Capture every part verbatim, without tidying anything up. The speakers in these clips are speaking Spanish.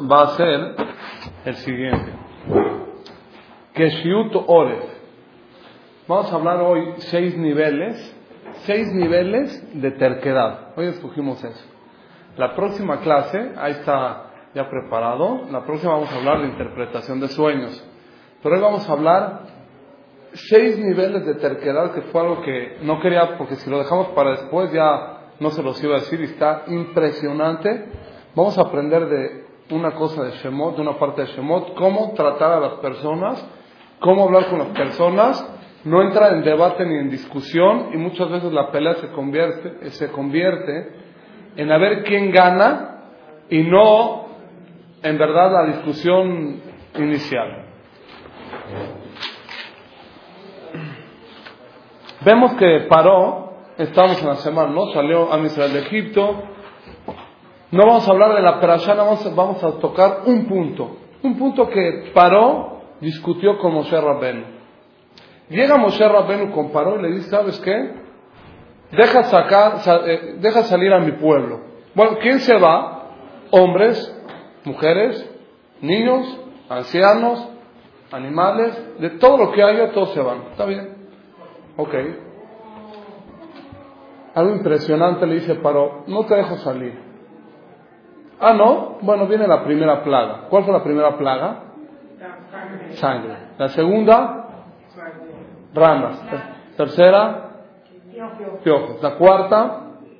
va a ser el siguiente. Keshiut Oref. Vamos a hablar hoy seis niveles, seis niveles de terquedad. Hoy escogimos eso. La próxima clase, ahí está ya preparado, la próxima vamos a hablar de interpretación de sueños. Pero hoy vamos a hablar seis niveles de terquedad, que fue algo que no quería, porque si lo dejamos para después ya no se los iba a decir, y está impresionante. Vamos a aprender de una cosa de Shemot, de una parte de Shemot, cómo tratar a las personas, cómo hablar con las personas, no entrar en debate ni en discusión, y muchas veces la pelea se convierte, se convierte en a ver quién gana, y no en verdad la discusión inicial. Vemos que Paró, estamos en la semana, ¿no? Salió a Israel de Egipto. No vamos a hablar de la perashá, vamos, vamos a tocar un punto. Un punto que Paró discutió con Moshe Rabbenu. Llega Moshe Rabbenu con Paró y le dice, ¿sabes qué? Deja, sacar, eh, deja salir a mi pueblo. Bueno, ¿quién se va? Hombres, mujeres, niños, ancianos, animales, de todo lo que haya, todos se van. ¿Está bien? Ok. Algo impresionante le dice Paró, no te dejo salir. Ah, no, bueno, viene la primera plaga. ¿Cuál fue la primera plaga? Sangre. Sangre. La segunda, ranas. Tercera, piojos. La cuarta,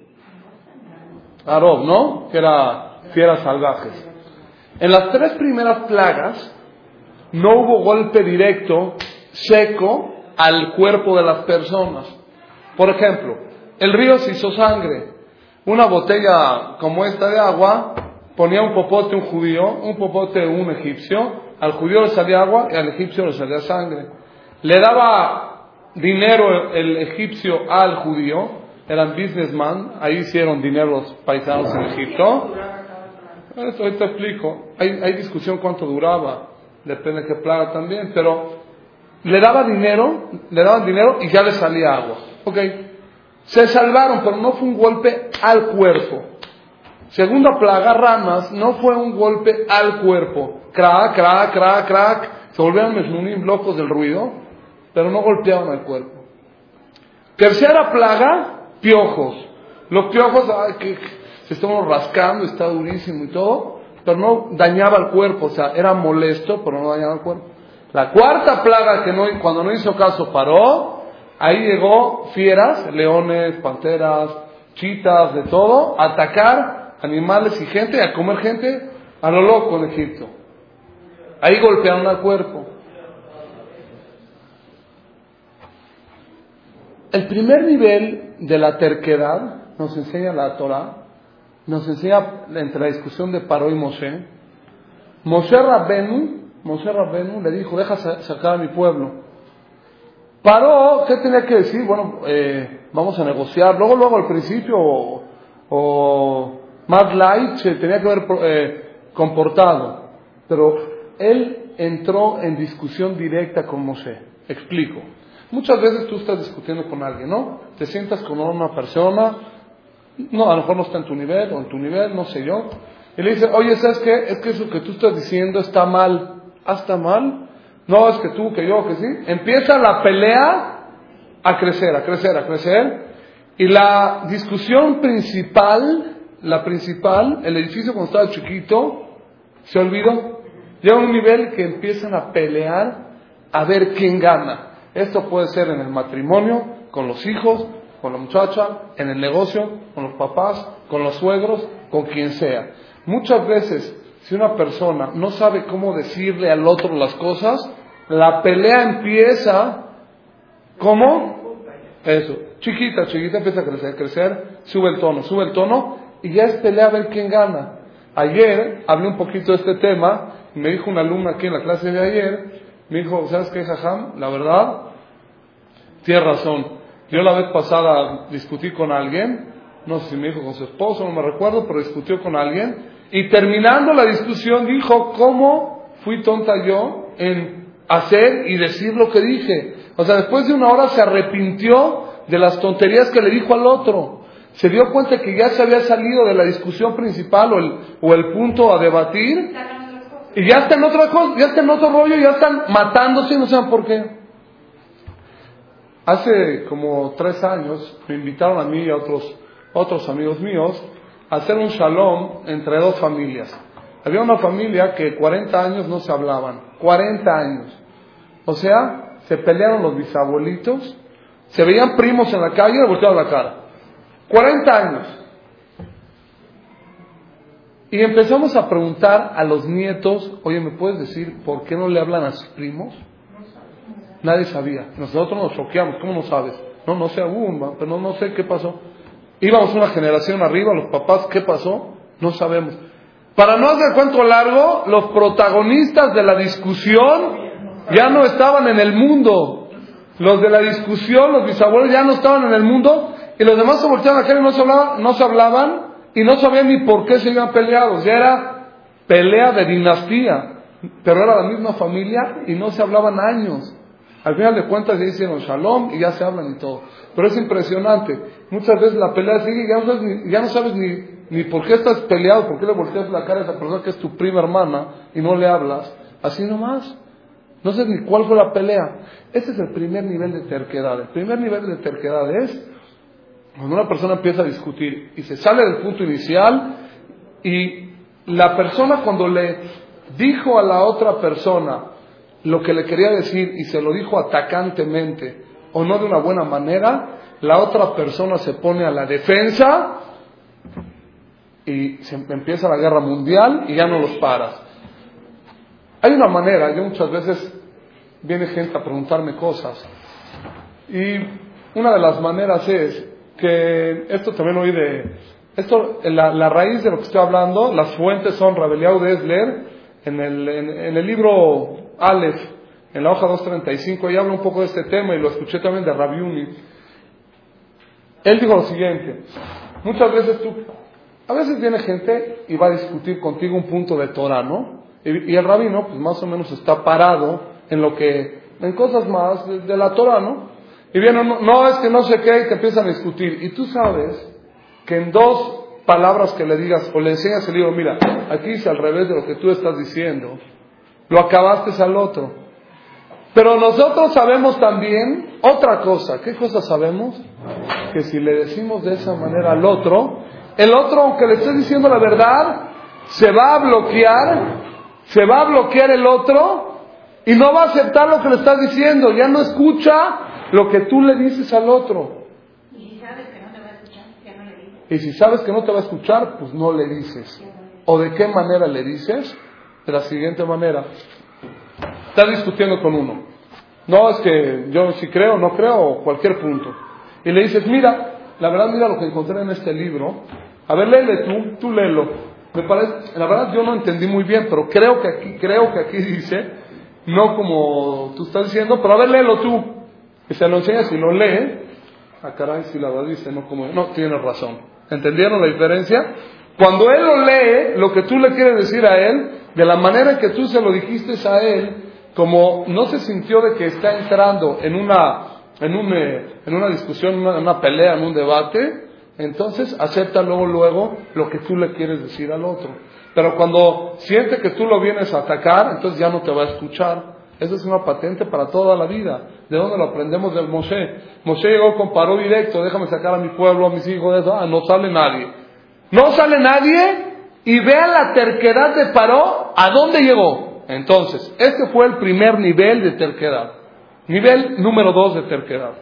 Arob, ¿no? Que era fieras salvajes. En las tres primeras plagas no hubo golpe directo, seco, al cuerpo de las personas. Por ejemplo, el río se hizo sangre. Una botella como esta de agua ponía un popote un judío, un popote un egipcio. Al judío le salía agua y al egipcio le salía sangre. Le daba dinero el egipcio al judío. Eran businessman. Ahí hicieron dinero los paisanos en Egipto. Esto te explico. Hay, hay discusión cuánto duraba. Depende de qué plaga también. Pero le daba dinero, le daban dinero y ya le salía agua. Ok. Se salvaron, pero no fue un golpe al cuerpo. Segunda plaga, ranas, no fue un golpe al cuerpo. Crack, crack, crack, crack. Se volvieron mesnunim locos del ruido, pero no golpeaban al cuerpo. Tercera plaga, piojos. Los piojos, ay, que se estaban rascando, está durísimo y todo, pero no dañaba el cuerpo, o sea, era molesto, pero no dañaba el cuerpo. La cuarta plaga, que no, cuando no hizo caso, Paró. Ahí llegó fieras, leones, panteras, chitas, de todo, a atacar animales y gente, a comer gente a lo loco en Egipto. Ahí golpearon al cuerpo. El primer nivel de la terquedad nos enseña la Torah, nos enseña entre la discusión de Paró y Moshe. Moshe Rabbenu, Moshe Rabbenu le dijo, deja sacar a mi pueblo. Paró, ¿qué tenía que decir? Bueno, eh, vamos a negociar. Luego, luego al principio, o, o más light, se tenía que haber eh, comportado. Pero él entró en discusión directa con Moshe. Explico. Muchas veces tú estás discutiendo con alguien, ¿no? Te sientas con una persona, no, a lo mejor no está en tu nivel, o en tu nivel, no sé yo. Y le dice, oye, ¿sabes qué? Es que eso que tú estás diciendo está mal. ¿Ah, está mal? No, es que tú, que yo, que sí. Empieza la pelea a crecer, a crecer, a crecer. Y la discusión principal, la principal, el edificio cuando estaba chiquito, se olvidó. Llega a un nivel que empiezan a pelear a ver quién gana. Esto puede ser en el matrimonio, con los hijos, con la muchacha, en el negocio, con los papás, con los suegros, con quien sea. Muchas veces, si una persona no sabe cómo decirle al otro las cosas, la pelea empieza, ¿cómo? Eso, chiquita, chiquita, empieza a crecer, crecer, sube el tono, sube el tono, y ya es pelea a ver quién gana. Ayer hablé un poquito de este tema, y me dijo una alumna aquí en la clase de ayer, me dijo, ¿sabes qué, Jajam? La verdad, tienes razón. Yo la vez pasada discutí con alguien, no sé si me dijo con su esposo, no me recuerdo, pero discutió con alguien, y terminando la discusión dijo, ¿cómo fui tonta yo en hacer y decir lo que dije? O sea, después de una hora se arrepintió de las tonterías que le dijo al otro. Se dio cuenta que ya se había salido de la discusión principal o el, o el punto a debatir Y ya están en otra cosa, ya están en otro rollo, ya están matándose y no saben por qué. Hace como tres años me invitaron a mí y a otros, otros amigos míos a hacer un shalom entre dos familias. Había una familia que cuarenta años no se hablaban, cuarenta años. O sea, se pelearon los bisabuelitos, se veían primos en la calle y le volteaban la cara. cuarenta años. Y empezamos a preguntar a los nietos, oye, ¿me puedes decir por qué no le hablan a sus primos? Nadie sabía. Nosotros nos choqueamos. ¿Cómo no sabes? No, no sé, uh, pero no, no sé qué pasó. Íbamos una generación arriba, los papás, ¿qué pasó? No sabemos. Para no hacer cuento largo, los protagonistas de la discusión ya no estaban en el mundo. Los de la discusión, los bisabuelos, ya no estaban en el mundo. Y los demás se volteaban a cara y no se hablaban, no se hablaban. Y no sabían ni por qué se iban peleados. Ya era pelea de dinastía. Pero era la misma familia y no se hablaban años. Al final de cuentas ya hicieron shalom y ya se hablan y todo. Pero es impresionante. Muchas veces la pelea sigue y ya no sabes ni, ya no sabes ni, ni por qué estás peleado, por qué le volteas la cara a esa persona que es tu prima hermana y no le hablas. Así nomás. No sé ni cuál fue la pelea. Ese es el primer nivel de terquedad. El primer nivel de terquedad es cuando una persona empieza a discutir y se sale del punto inicial y la persona cuando le dijo a la otra persona lo que le quería decir y se lo dijo atacantemente o no de una buena manera, la otra persona se pone a la defensa y se empieza la guerra mundial y ya no los paras. Hay una manera, yo muchas veces viene gente a preguntarme cosas y una de las maneras es que esto también oí de esto, la, la raíz de lo que estoy hablando, las fuentes son Rabeliau de Esler en el, en, en el libro Aleph, en la hoja doscientos treinta y cinco, y habla un poco de este tema y lo escuché también de Rabbi Uni. Él dijo lo siguiente: muchas veces tú, a veces viene gente y va a discutir contigo un punto de Torah, ¿no? Y, y el rabino, pues más o menos está parado en lo que, en cosas más de, de la Torah, ¿no? Y viene, no, no, es que no sé qué, y te empiezan a discutir. Y tú sabes que en dos palabras que le digas, o le enseñas el libro, mira, aquí dice al revés de lo que tú estás diciendo, lo acabaste al otro. Pero nosotros sabemos también otra cosa. ¿Qué cosa sabemos? Que si le decimos de esa manera al otro, el otro, aunque le estés diciendo la verdad, se va a bloquear, se va a bloquear el otro y no va a aceptar lo que le estás diciendo. Ya no escucha lo que tú le dices al otro. Y si sabes que no te va a escuchar, ya no le dices. Y si sabes que no te va a escuchar, pues no le dices. ¿O de qué manera le dices? De la siguiente manera. Estás discutiendo con uno. No, es que yo si creo, no creo, o cualquier punto. Y le dices, mira, la verdad, mira lo que encontré en este libro. A ver, léele tú, tú léelo. Me parece, la verdad yo no entendí muy bien, pero creo que aquí, creo que aquí dice, no como tú estás diciendo, pero a ver, léelo tú. Y se lo enseñas y lo lee. Ah, caray, si la verdad dice, no como, no, tienes razón. ¿Entendieron la diferencia? Cuando él lo lee, lo que tú le quieres decir a él, de la manera que tú se lo dijiste a él, como no se sintió de que está entrando en una, en un, en una discusión, en una, una pelea, en un debate, entonces acepta luego, luego lo que tú le quieres decir al otro. Pero cuando siente que tú lo vienes a atacar, entonces ya no te va a escuchar. Esa es una patente para toda la vida. ¿De dónde lo aprendemos? Del Moshe. Moshe llegó con paró directo, déjame sacar a mi pueblo, a mis hijos, de eso. Ah, no sale nadie. No sale nadie y vean la terquedad de Paró, ¿a dónde llegó? Entonces, este fue el primer nivel de terquedad. Nivel número dos de terquedad.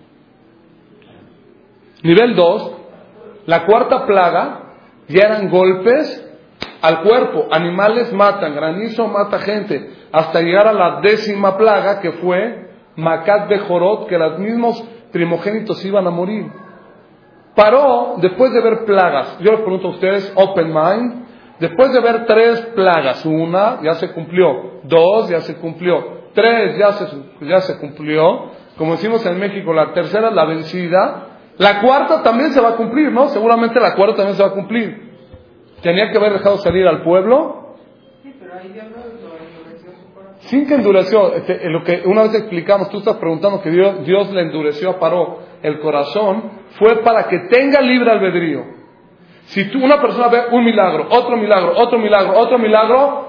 Nivel dos, la cuarta plaga, ya eran golpes al cuerpo. Animales matan, granizo mata gente, hasta llegar a la décima plaga, que fue Macat Bejorot, que los mismos primogénitos iban a morir. Paró, después de ver plagas, yo les pregunto a ustedes, open mind, después de ver tres plagas, una ya se cumplió, dos ya se cumplió, tres ya se, ya se cumplió, como decimos en México, la tercera es la vencida, la cuarta también se va a cumplir, ¿no? Seguramente la cuarta también se va a cumplir. ¿Tenía que haber dejado salir al pueblo? Sí, pero ahí Dios lo endureció su corazón. Sin que endureció, este, lo que una vez explicamos, tú estás preguntando que Dios, Dios le endureció a Paró el corazón, fue para que tenga libre albedrío. Si tú, una persona ve un milagro, otro milagro, otro milagro, otro milagro,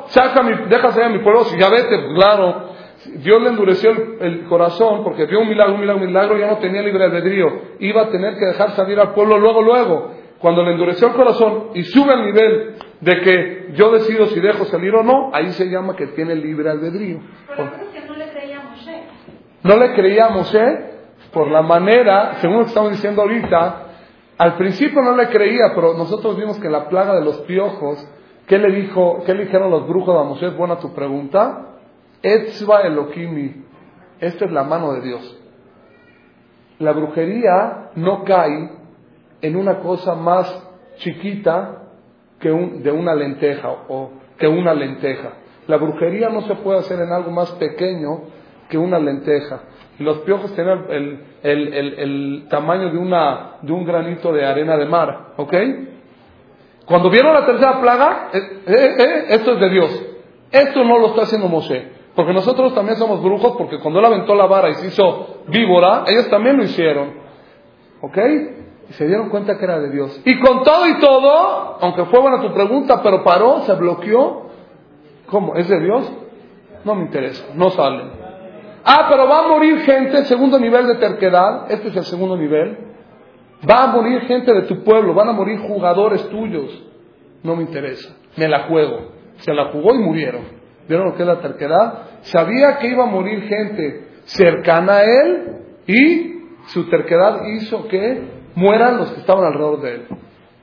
saca mi, deja salir a mi pueblo, si ya vete, claro. Dios le endureció el, el corazón porque vio un milagro, un milagro, un milagro, ya no tenía libre albedrío. Iba a tener que dejar salir al pueblo luego, luego. Cuando le endureció el corazón y sube al nivel de que yo decido si dejo salir o no, ahí se llama que tiene libre albedrío. Pero creo que no le creía a Moshe. No le creía a Moshe por la manera, según lo que estamos diciendo ahorita, al principio no le creía, pero nosotros vimos que la plaga de los piojos, ¿qué le dijo, qué le dijeron los brujos a Moshe? Buena tu pregunta. Etzva Elohimi, esta es la mano de Dios. La brujería no cae en una cosa más chiquita que un, de una lenteja o que una lenteja. La brujería no se puede hacer en algo más pequeño que una lenteja. Y los piojos tienen el, el, el, el tamaño de, una, de un granito de arena de mar, ¿ok? Cuando vieron la tercera plaga, eh, eh, eh, esto es de Dios. Esto no lo está haciendo Moshe. Porque nosotros también somos brujos, porque cuando él aventó la vara y se hizo víbora, ellos también lo hicieron. ¿Ok? Y se dieron cuenta que era de Dios. Y con todo y todo, aunque fue buena tu pregunta, pero paró, se bloqueó. ¿Cómo? ¿Es de Dios? No me interesa, no salen. Ah, pero va a morir gente, segundo nivel de terquedad, este es el segundo nivel. Va a morir gente de tu pueblo, van a morir jugadores tuyos. No me interesa, me la juego. Se la jugó y murieron. ¿Vieron lo que es la terquedad? Sabía que iba a morir gente cercana a él y su terquedad hizo que mueran los que estaban alrededor de él.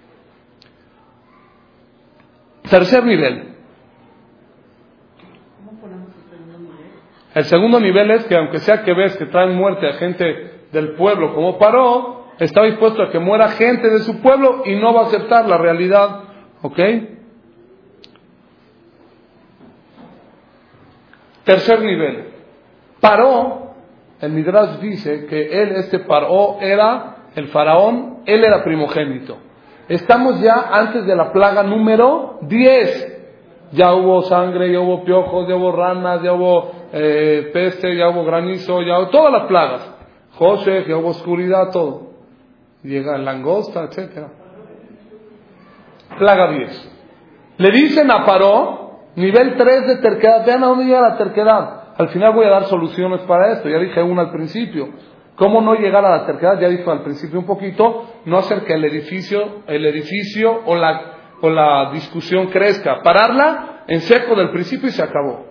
Tercer nivel. ¿Cómo ponemos el segundo nivel? El segundo nivel es que aunque sea que ves que traen muerte a gente del pueblo como Paró, está dispuesto a que muera gente de su pueblo y no va a aceptar la realidad. ¿Ok? Tercer nivel. Paró, el Midrash dice que él, este Paró, era el faraón, él era primogénito. Estamos ya antes de la plaga número diez. Ya hubo sangre, ya hubo piojos, ya hubo ranas, ya hubo eh, peste, ya hubo granizo, ya hubo todas las plagas. José, ya hubo oscuridad, todo. Llega langosta, etcétera. Plaga diez. Le dicen a Paró, nivel tres de terquedad. Vean a dónde llega la terquedad. Al final voy a dar soluciones para esto. Ya dije una al principio. ¿Cómo no llegar a la terquedad? Ya dije al principio un poquito. No hacer que el edificio, el edificio o la, o la discusión crezca. Pararla en seco del principio y se acabó.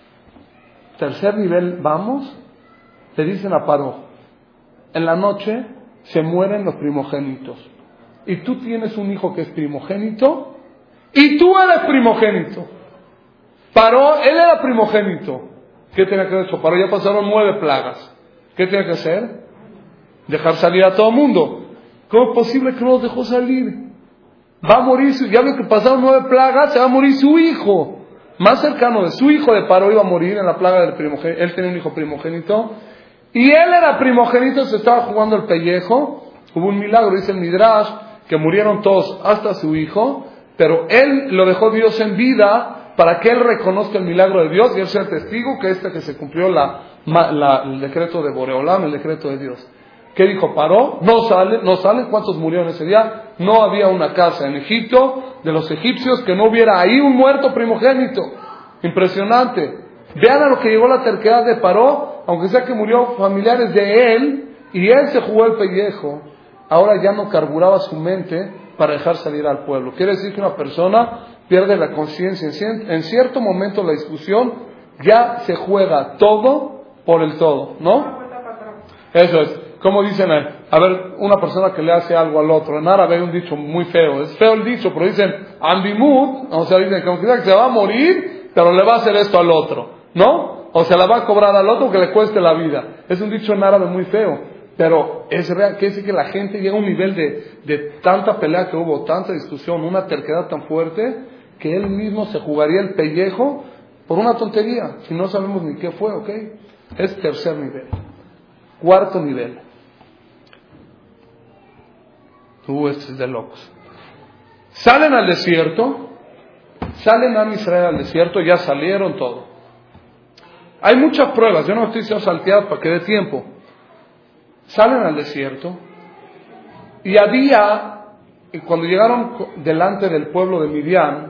Tercer nivel, vamos. Le dicen a Paró. En la noche se mueren los primogénitos. Y tú tienes un hijo que es primogénito. Y tú eres primogénito. Paró, él era primogénito. ¿Qué tenía que haber hecho? Paró, ya pasaron nueve plagas. ¿Qué tenía que hacer? Dejar salir a todo el mundo. ¿Cómo es posible que no los dejó salir? Va a morir, su, ya veo que pasaron nueve plagas, se va a morir su hijo. Más cercano de su hijo de Paró iba a morir en la plaga del primogénito. Él tenía un hijo primogénito. Y él era primogénito, se estaba jugando el pellejo. Hubo un milagro, dice el Midrash, que murieron todos hasta su hijo. Pero él lo dejó Dios en vida para que él reconozca el milagro de Dios y él sea testigo que este que se cumplió la, la, el decreto de Boreolam, el decreto de Dios. ¿Qué dijo? Paró, no sale, no sale. ¿Cuántos murieron ese día? No había una casa en Egipto de los egipcios que no hubiera ahí un muerto primogénito. Impresionante. Vean a lo que llegó la terquedad de Paró, aunque sea que murió familiares de él y él se jugó el pellejo. Ahora ya no carburaba su mente para dejar salir al pueblo. Quiere decir que una persona pierde la conciencia. En cierto momento de la discusión ya se juega todo por el todo, ¿no? Eso es. Como dicen, a ver, una persona que le hace algo al otro. En árabe hay un dicho muy feo. Es feo el dicho, pero dicen ambimut. O sea, dicen que aunque sea que se va a morir, pero le va a hacer esto al otro, ¿no? O se la va a cobrar al otro que le cueste la vida. Es un dicho en árabe muy feo. Pero es real, que dice que la gente llega a un nivel de, de tanta pelea que hubo, tanta discusión, una terquedad tan fuerte, que él mismo se jugaría el pellejo por una tontería, si no sabemos ni qué fue, ¿ok? Es tercer nivel. Cuarto nivel. Uh, este es de locos. Salen al desierto, salen a Israel al desierto, ya salieron todo. Hay muchas pruebas, yo no estoy diciendo saltear para que dé tiempo. Salen al desierto y había, y cuando llegaron delante del pueblo de Midian,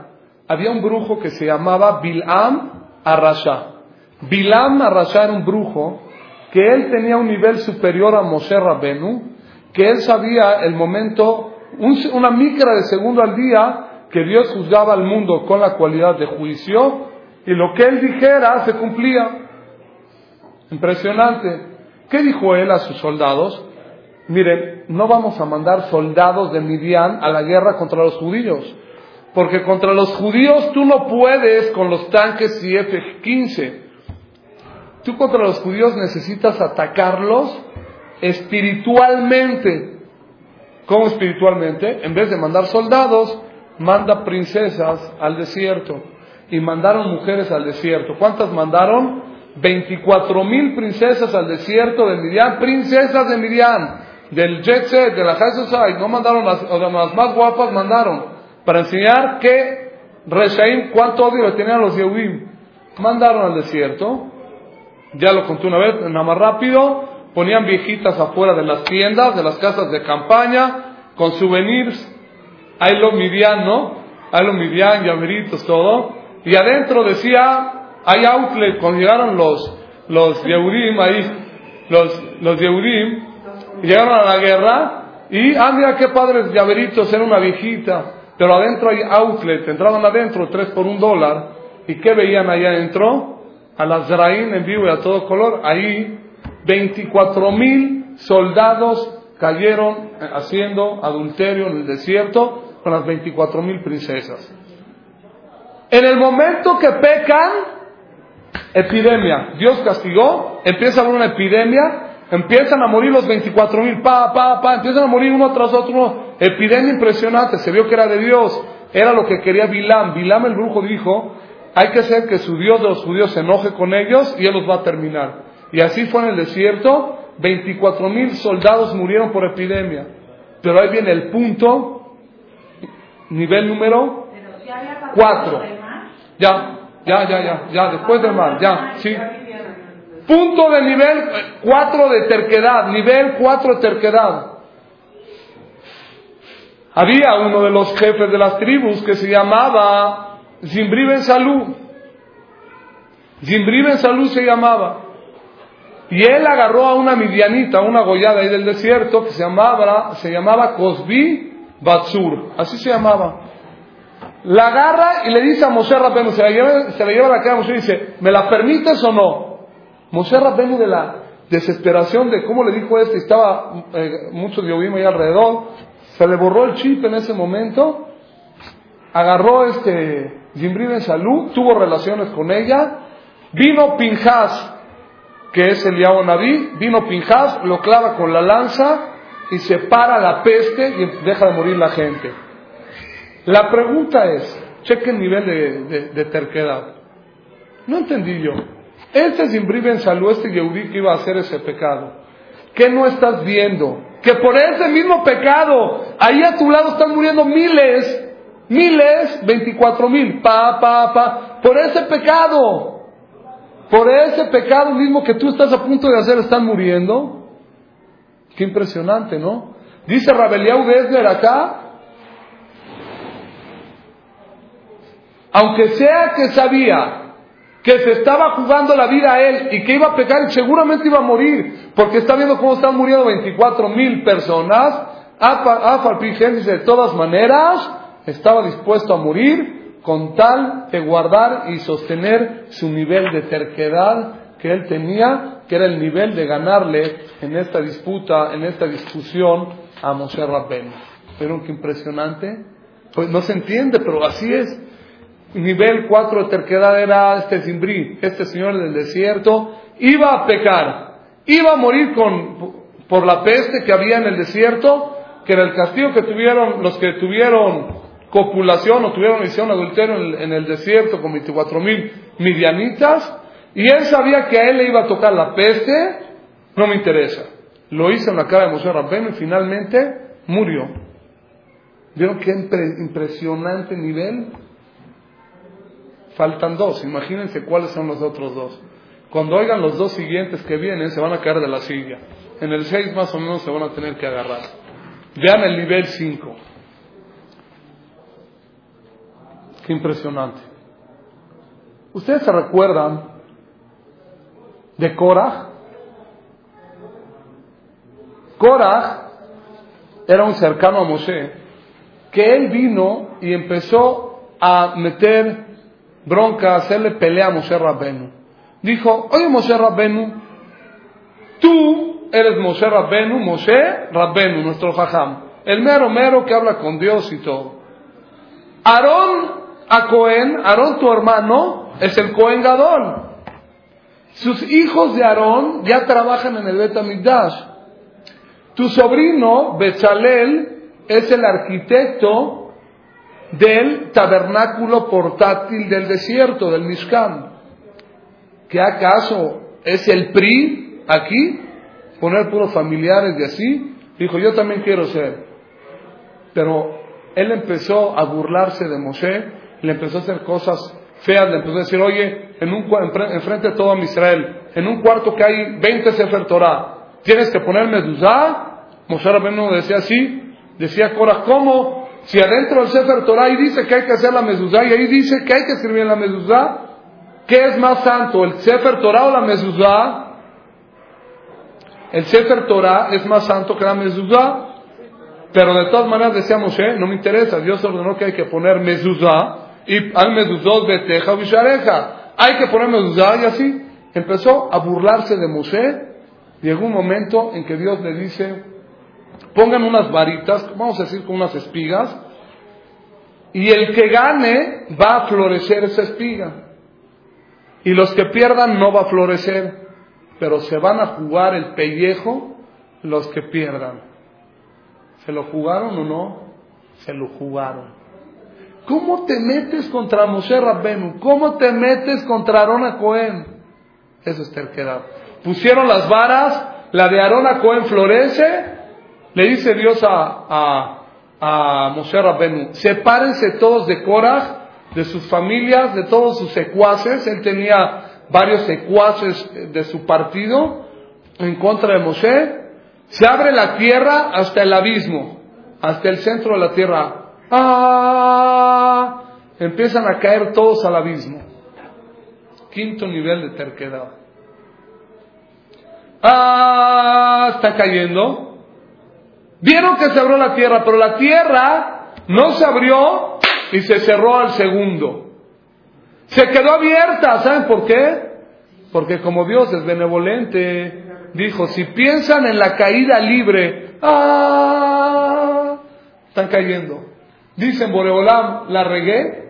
había un brujo que se llamaba Bilam Arrasha. Bilam Arrasha era un brujo que él tenía un nivel superior a Moshe Rabbenu, que él sabía el momento, un, una micra de segundo al día, que Dios juzgaba al mundo con la cualidad de juicio, y lo que él dijera se cumplía. Impresionante. ¿Qué dijo él a sus soldados? Miren, no vamos a mandar soldados de Midian a la guerra contra los judíos, porque contra los judíos tú no puedes con los tanques y F quince. Tú contra los judíos necesitas atacarlos espiritualmente. ¿Cómo espiritualmente? En vez de mandar soldados, manda princesas al desierto. Y mandaron mujeres al desierto. ¿Cuántas mandaron? veinticuatro mil princesas al desierto de Midian. Princesas de Midian, del Jet Set, de la High Society. No mandaron las, las más guapas, mandaron para enseñar que Reshaim, cuánto odio le tenían los Yehudim. Mandaron al desierto. Ya lo conté una vez, nada más rápido. Ponían viejitas afuera de las tiendas, de las casas de campaña, con souvenirs. Ahí lo Midian, ¿no? Ahí lo Midian, llaveritos, todo. Y adentro decía, hay outlet. Cuando llegaron los los Yehudim ahí, los, los Yehudim, llegaron a la guerra, y, ah, mira qué padres llaveritos, era una viejita. Pero adentro hay outlet, entraban adentro, tres por un dólar. ¿Y qué veían ahí adentro? A las Zraín en vivo y a todo color. Ahí veinticuatro mil soldados cayeron haciendo adulterio en el desierto con las veinticuatro mil princesas. En el momento que pecan, epidemia. Dios castigó, empieza a haber una epidemia, empiezan a morir los veinticuatro mil, pa, pa, pa, empiezan a morir uno tras otro. Epidemia impresionante, se vio que era de Dios, era lo que quería Bilam. Bilam el brujo dijo, hay que hacer que su Dios de los judíos se enoje con ellos y él los va a terminar. Y así fue en el desierto, veinticuatro mil soldados murieron por epidemia. Pero ahí viene el punto, nivel número cuatro. Ya, ya, ya, ya, ya, después del mar, ya, sí. Punto de nivel cuatro de terquedad, nivel cuatro de terquedad. Había uno de los jefes de las tribus que se llamaba Zimri ben Salú. Zimri ben Salú se llamaba. Y él agarró a una midianita, una goyada ahí del desierto, que se llamaba, se llamaba Cosbi Batsur, así se llamaba. La agarra y le dice a Moshe Rabbenu, se la lleva, se la lleva a la cara a Moshe y dice, ¿me la permites o no? Moshe Rabbenu, de la desesperación de cómo le dijo esto, y estaba eh, mucho Diobim ahí alrededor, se le borró el chip en ese momento, agarró este Zimri ben Salú, tuvo relaciones con ella, vino Pinjas, que es Eliyahu Naví, vino Pinjas, lo clava con la lanza y se para la peste y deja de morir la gente. La pregunta es, cheque el nivel de, de, de terquedad. No entendí yo. Este Zimri ben Salú, este Yehudí que iba a hacer ese pecado, ¿qué no estás viendo? Que por ese mismo pecado, ahí a tu lado están muriendo miles, miles, veinticuatro mil, pa, pa, pa, por ese pecado. Por ese pecado mismo que tú estás a punto de hacer, están muriendo. Qué impresionante, ¿no? Dice Rabeliau Desner acá, aunque sea que sabía que se estaba jugando la vida a él y que iba a pecar y seguramente iba a morir, porque está viendo cómo están muriendo veinticuatro mil personas, Afalpijen dice, de todas maneras, estaba dispuesto a morir con tal de guardar y sostener su nivel de terquedad que él tenía, que era el nivel de ganarle en esta disputa, en esta discusión a Moshe Rabbenu. ¿Vieron qué impresionante? Pues no se entiende, pero así es. Nivel cuatro de terquedad era este Zimri, este señor del desierto, iba a pecar, iba a morir con, por la peste que había en el desierto, que era el castigo que tuvieron los que tuvieron copulación o tuvieron hicieron adulterio en el, en el desierto con veinticuatro mil midianitas, y él sabía que a él le iba a tocar la peste. No me interesa, lo hizo en la cara de Moshe Rabbenu y finalmente murió. ¿Vieron qué impre- impresionante nivel? Faltan dos, imagínense cuáles son los otros dos. Cuando oigan los dos siguientes que vienen, se van a caer de la silla. En el seis más o menos se van a tener que agarrar. Vean el nivel cinco. Qué impresionante. ¿Ustedes se recuerdan de Korah? Korah era un cercano a Moshe, que él vino y empezó a meter bronca, a hacerle pelea a Moshe Rabbenu. Dijo, oye Moshe Rabbenu, tú eres Moshe Rabbenu, Moshe Rabbenu, nuestro jajam, el mero mero que habla con Dios y todo. Aarón a Cohen, Aarón tu hermano, es el Cohen Gadol. Sus hijos de Aarón ya trabajan en el Bet HaMikdash. Tu sobrino, Bezalel, es el arquitecto del tabernáculo portátil del desierto, del Mishkan. ¿Qué acaso es el P R I aquí? Poner puros familiares de así. Dijo, yo también quiero ser. Pero él empezó a burlarse de Moshe, le empezó a hacer cosas feas, le empezó a decir, oye, en un enfrente de todo Israel, en un cuarto que hay veinte Sefer Torah, tienes que poner mezuzá. Moshe Rabbeinu decía así, decía Korah, ¿cómo? Si adentro del Sefer Torah ahí dice que hay que hacer la mezuzá y ahí dice que hay que escribir en la mezuzá, ¿qué es más santo, el Sefer Torah o la mezuzá? El Sefer Torah es más santo que la mezuzá. Pero de todas maneras decía Moshe, no me interesa, Dios ordenó que hay que poner mezuzá y al mezuzot beteja o bishareja, hay que poner mezuzá y así. Empezó a burlarse de Moshe. Llegó un momento en que Dios le dice, pongan unas varitas, vamos a decir con unas espigas, y el que gane va a florecer esa espiga, y los que pierdan no va a florecer, pero se van a jugar el pellejo los que pierdan. ¿Se lo jugaron o no? Se lo jugaron. ¿Cómo te metes contra Moshe Rabbenu? ¿Cómo te metes contra Aarón a Cohen? Eso es terquedad. Pusieron las varas, la de Aarón a Cohen florece. Le dice Dios a, a, a Moshe Rabbenu, sepárense todos de Korah, de sus familias, de todos sus secuaces. Él tenía varios secuaces de su partido en contra de Moshe. Se abre la tierra hasta el abismo, hasta el centro de la tierra. ¡Ah! Empiezan a caer todos al abismo. Quinto nivel de terquedad. ¡Ah! Está cayendo. Vieron que se abrió la tierra, pero la tierra no se abrió y se cerró al segundo. Se quedó abierta. ¿Saben por qué? Porque como Dios es benevolente, dijo, si piensan en la caída libre, ¡ah! Están cayendo. Dicen, Boreolam, la regué,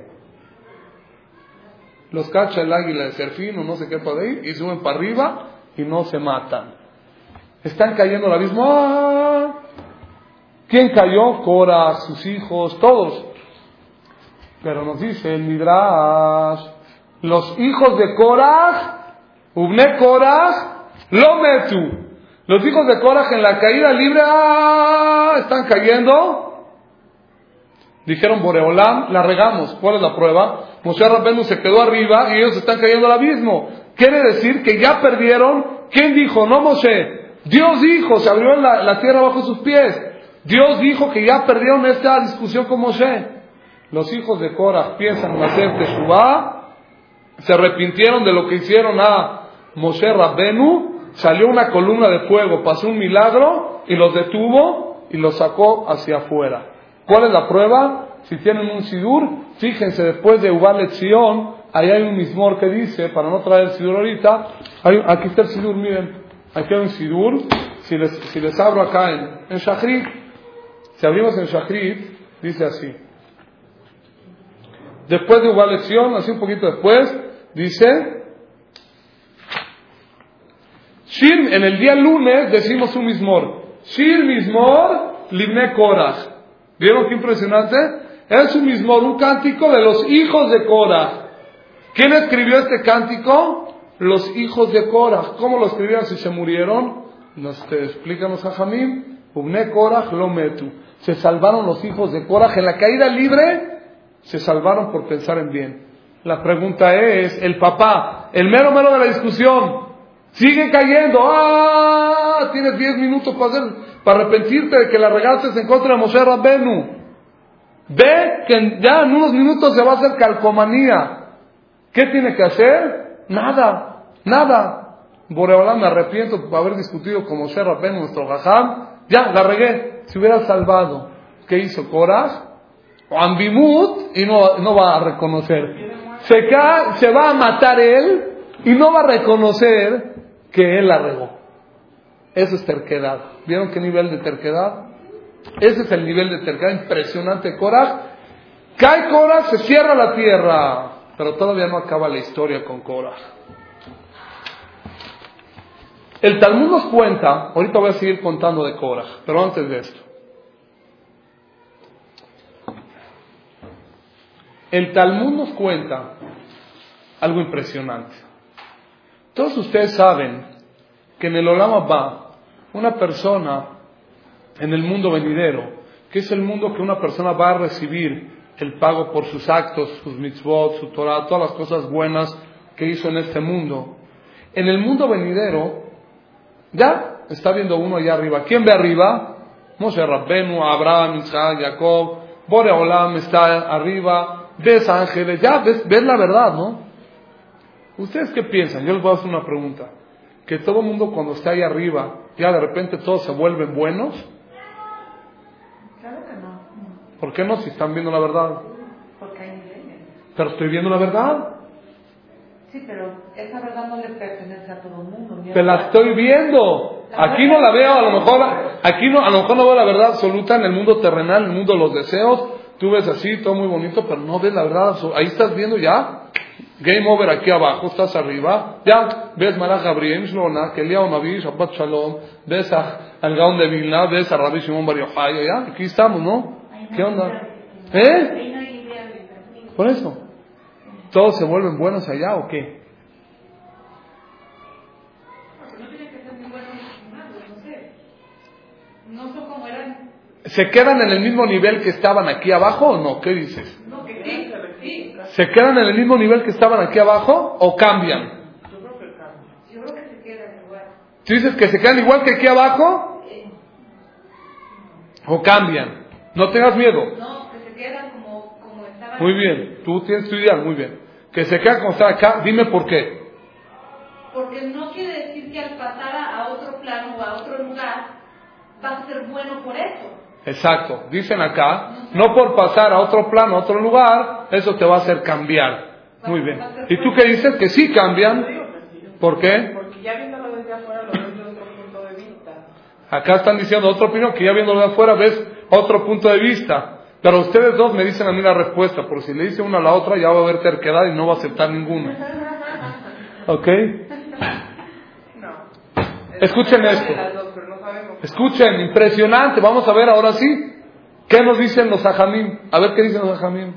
los cacha el águila de Serfín o no sé qué por ahí, y suben para arriba y no se matan. Están cayendo al abismo. ¡Ah! ¿Quién cayó? Korah, sus hijos, todos. Pero nos dice el Midrash, los hijos de Korah, Ubne Korah, lo metu. Los hijos de Korah en la caída libre, ¡ah! Están cayendo. Dijeron, Boreolam, la regamos. ¿Cuál es la prueba? Moshe Rabbeinu se quedó arriba y ellos están cayendo al abismo. Quiere decir que ya perdieron. ¿Quién dijo? No Moshe. Dios dijo, se abrió la, la tierra bajo sus pies. Dios dijo que ya perdieron esta discusión con Moshe. Los hijos de Korah piensan en hacer teshuvá, se arrepintieron de lo que hicieron a Moshe Rabbeinu, salió una columna de fuego, pasó un milagro y los detuvo y los sacó hacia afuera. ¿Cuál es la prueba? Si tienen un sidur, fíjense, después de Ubal Etzion, ahí hay un mismor que dice, para no traer el sidur ahorita, hay, aquí está el sidur, miren, aquí hay un sidur, si les, si les abro acá en, en Shachrit, si abrimos en Shachrit, dice así, después de Ubal Etzion, así un poquito después, dice, Shir, en el día lunes decimos un mismor, Shir mismor, Libne Korah. ¿Vieron qué impresionante? Es un mismor, un cántico de los hijos de Korah. ¿Quién escribió este cántico? Los hijos de Korah. ¿Cómo lo escribieron si se murieron? Nos te explican los Jajamim. Ubne Korah lo metu. Se salvaron los hijos de Korah. En la caída libre se salvaron por pensar en bien. La pregunta es, el papá, el mero mero de la discusión, sigue cayendo. ¡Ah! Tienes diez minutos para hacer, para arrepentirte de que la regaste en contra de Moshe Rabbeinu. ve que ya en unos minutos se va a hacer calcomanía. ¿Qué tiene que hacer? Nada, nada. Boreolá, me arrepiento por haber discutido con Moshe Rabbeinu, nuestro Jajam. Ya, la regué. Se hubiera salvado. ¿Qué hizo Korah? Ambimut, y no, no va a reconocer. Se, cae, se va a matar él y no va a reconocer que él la regó. Eso es terquedad. ¿Vieron qué nivel de terquedad? Ese es el nivel de terquedad impresionante. Korah, cae Korah, se cierra la tierra. Pero todavía no acaba la historia con Korah. El Talmud nos cuenta, ahorita voy a seguir contando de Korah, pero antes de esto. El Talmud nos cuenta algo impresionante. Todos ustedes saben que en el Olam Abba, una persona en el mundo venidero, que es el mundo que una persona va a recibir el pago por sus actos, sus mitzvot, su Torah, todas las cosas buenas que hizo en este mundo. En el mundo venidero, ya está viendo uno allá arriba. ¿Quién ve arriba? Moshe Rabbeinu, Abraham, Isaac, Jacob, Boreolam está arriba. Ves ángeles, ya ves, ves la verdad, ¿no? ¿Ustedes qué piensan? Yo les voy a hacer una pregunta. Que todo el mundo cuando está ahí arriba, ya de repente todos se vuelven buenos. Claro que no. ¿Por qué no? Si están viendo la verdad. Porque hay niveles. Pero estoy viendo la verdad. Sí, pero esa verdad no le pertenece a todo el mundo. Te la estoy viendo. Aquí no la veo, a lo mejor, aquí no, a lo mejor no veo la verdad absoluta en el mundo terrenal, en el mundo de los deseos. Tú ves así, todo muy bonito, pero no ves la verdad. Ahí estás viendo ya. Game over aquí abajo, estás arriba. Ya ves Maraj Gabriel, Shlona, Keliao Naví, Shabbat Shalom. Ves a, al Gaón de Vilna, ves a Rabbi Shimon Bar Yochai. Ya, aquí estamos, ¿no? ¿Qué onda? ¿Eh? Por eso. ¿Todos se vuelven buenos allá o qué? No tienen que ser muy buenos ni malos, no sé. No son como eran. ¿Se quedan en el mismo nivel que estaban aquí abajo o no? ¿Qué dices? No, que sí, sí. ¿Se quedan en el mismo nivel que estaban aquí abajo o cambian? Yo creo que cambia. Yo creo que se quedan igual. ¿Tú dices que se quedan igual que aquí abajo o cambian? No tengas miedo. No, que se quedan como, como estaban. Muy bien, tú tienes tu ideal, muy bien. Que se quedan como están acá, dime por qué. Porque no quiere decir que al pasar a, a otro plano o a otro lugar vas a ser bueno por eso. Exacto, dicen acá, no por pasar a otro plano, a otro lugar, eso te va a hacer cambiar. Muy bien. ¿Y tú qué dices? Que sí cambian. ¿Por qué? Porque ya viéndolo desde afuera lo ves de otro punto de vista. Acá están diciendo otra opinión, que ya viéndolo de afuera ves otro punto de vista. Pero ustedes dos me dicen a mí la respuesta, por si le dice una a la otra ya va a haber terquedad y no va a aceptar ninguno. ¿Ok? No. Escuchen esto. Escuchen, impresionante. Vamos a ver ahora sí. ¿Qué nos dicen los ajamim? A ver qué dicen los ajamim.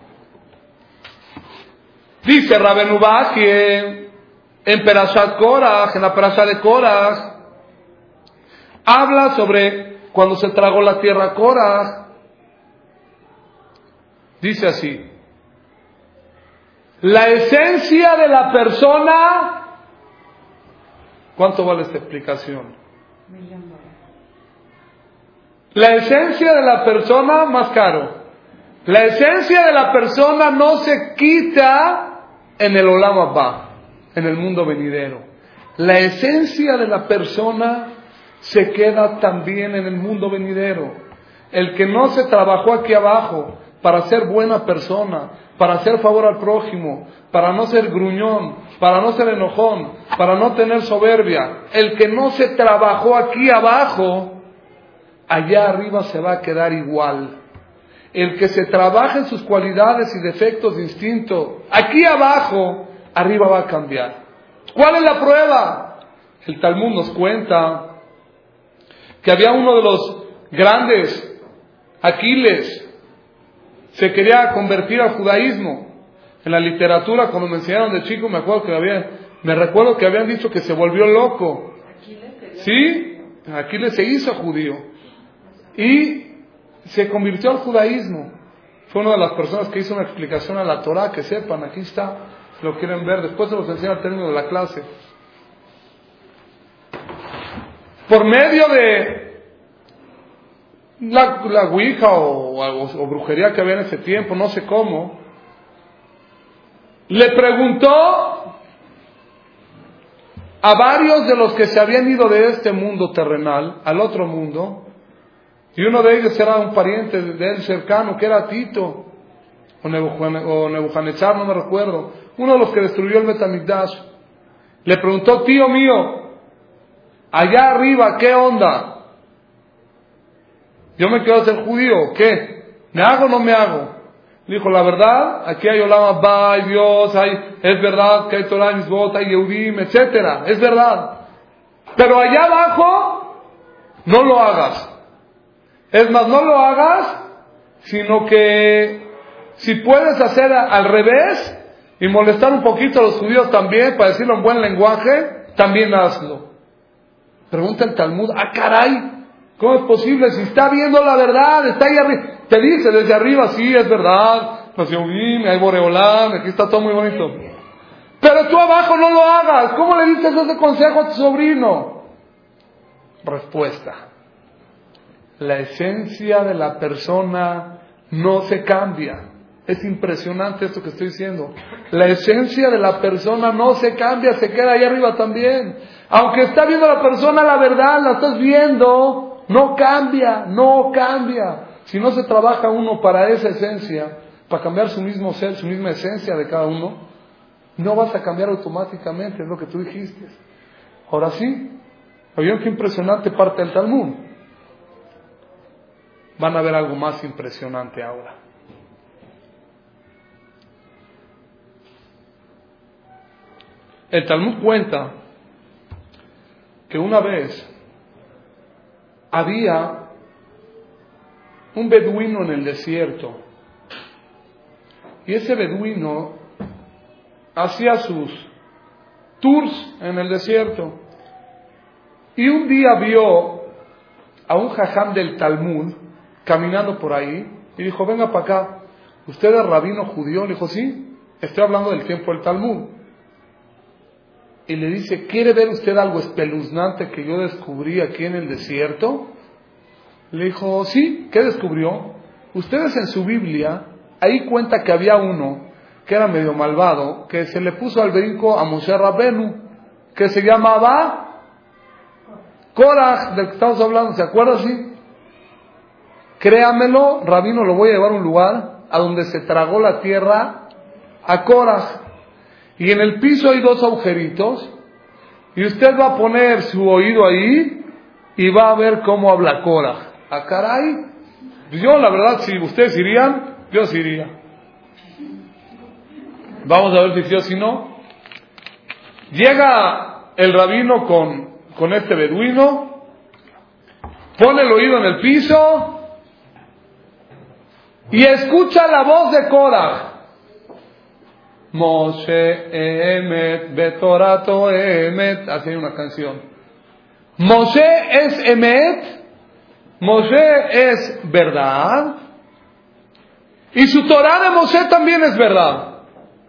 Dice Rabenubá que en Perashat Korah, en la Perashat de Korah, habla sobre cuando se tragó la tierra Korah. Dice así: la esencia de la persona. ¿Cuánto vale esta explicación? La esencia de la persona, más caro. La esencia de la persona no se quita en el Olam Abba, en el mundo venidero. La esencia de la persona se queda también en el mundo venidero. El que no se trabajó aquí abajo para ser buena persona, para hacer favor al prójimo, para no ser gruñón, para no ser enojón, para no tener soberbia, el que no se trabajó aquí abajo, allá arriba se va a quedar igual. El que se trabaja en sus cualidades y defectos de instinto, aquí abajo, arriba va a cambiar. ¿Cuál es la prueba? El Talmud nos cuenta que había uno de los grandes, Aquiles, se quería convertir al judaísmo. En la literatura, cuando me enseñaron de chico, me acuerdo que había, me recuerdo que habían dicho que se volvió loco. ¿Sí? Aquiles se hizo judío y se convirtió al judaísmo. Fue una de las personas que hizo una explicación a la Torah, que sepan, aquí está, si lo quieren ver, después se los enseño al término de la clase. Por medio de la, la ouija o, o, o brujería que había en ese tiempo, no sé cómo, le preguntó a varios de los que se habían ido de este mundo terrenal al otro mundo, y uno de ellos era un pariente de él cercano, que era Tito o Nebuchadnezzar, no me recuerdo, uno de los que destruyó el Beit HaMikdash. Le preguntó: tío mío, allá arriba, ¿qué onda? Yo me quiero hacer judío, ¿qué? ¿Me hago o no me hago? Dijo: la verdad, aquí hay Olam Abba, hay Dios, hay, es verdad que hay Torah, Mitzvot, hay Yehudim, etcétera, es verdad. Pero allá abajo, no lo hagas. Es más, no lo hagas, sino que si puedes hacer al revés y molestar un poquito a los judíos también, para decirlo en buen lenguaje, también hazlo. Pregunta el Talmud: ah, caray, ¿cómo es posible? Si está viendo la verdad, está ahí arriba. Te dice desde arriba: sí, es verdad, los Yehudim, hay Boreolam, aquí está todo muy bonito. Pero tú abajo no lo hagas. ¿Cómo le dices ese consejo a tu sobrino? Respuesta: la esencia de la persona no se cambia. Es impresionante esto que estoy diciendo. La esencia de la persona no se cambia, se queda ahí arriba también. Aunque está viendo la persona la verdad, la estás viendo, no cambia, no cambia. Si no se trabaja uno para esa esencia, para cambiar su mismo ser, su misma esencia de cada uno, no vas a cambiar automáticamente, es lo que tú dijiste. Ahora sí, ¿oyeron qué impresionante parte del Talmud? Van a ver algo más impresionante ahora. El Talmud cuenta que una vez había un beduino en el desierto, y ese beduino hacía sus tours en el desierto, y un día vio a un jajam del Talmud caminando por ahí y dijo: venga para acá, ¿usted es rabino judío? Le dijo: sí, estoy hablando del tiempo del Talmud. Y le dice: ¿quiere ver usted algo espeluznante que yo descubrí aquí en el desierto? Le dijo: sí. ¿Qué descubrió? Ustedes en su Biblia, ahí cuenta que había uno que era medio malvado, que se le puso al brinco a Moshe Rabbenu, que se llamaba Korach, del que estamos hablando, ¿se acuerda? Sí. Créamelo, rabino, lo voy a llevar a un lugar a donde se tragó la tierra a Korach. Y en el piso hay dos agujeritos, y usted va a poner su oído ahí y va a ver cómo habla Korach. ¡Ah, caray! Yo, la verdad, si ustedes irían, yo sí iría. Vamos a ver si sí o si no. Llega el rabino con, con este beduino, pone el oído en el piso y escucha la voz de Korach. Moshe Emet, Betorato Emet. Así hay una canción. Moshe es Emet, Moshe es verdad, y su Torah de Moshe también es verdad.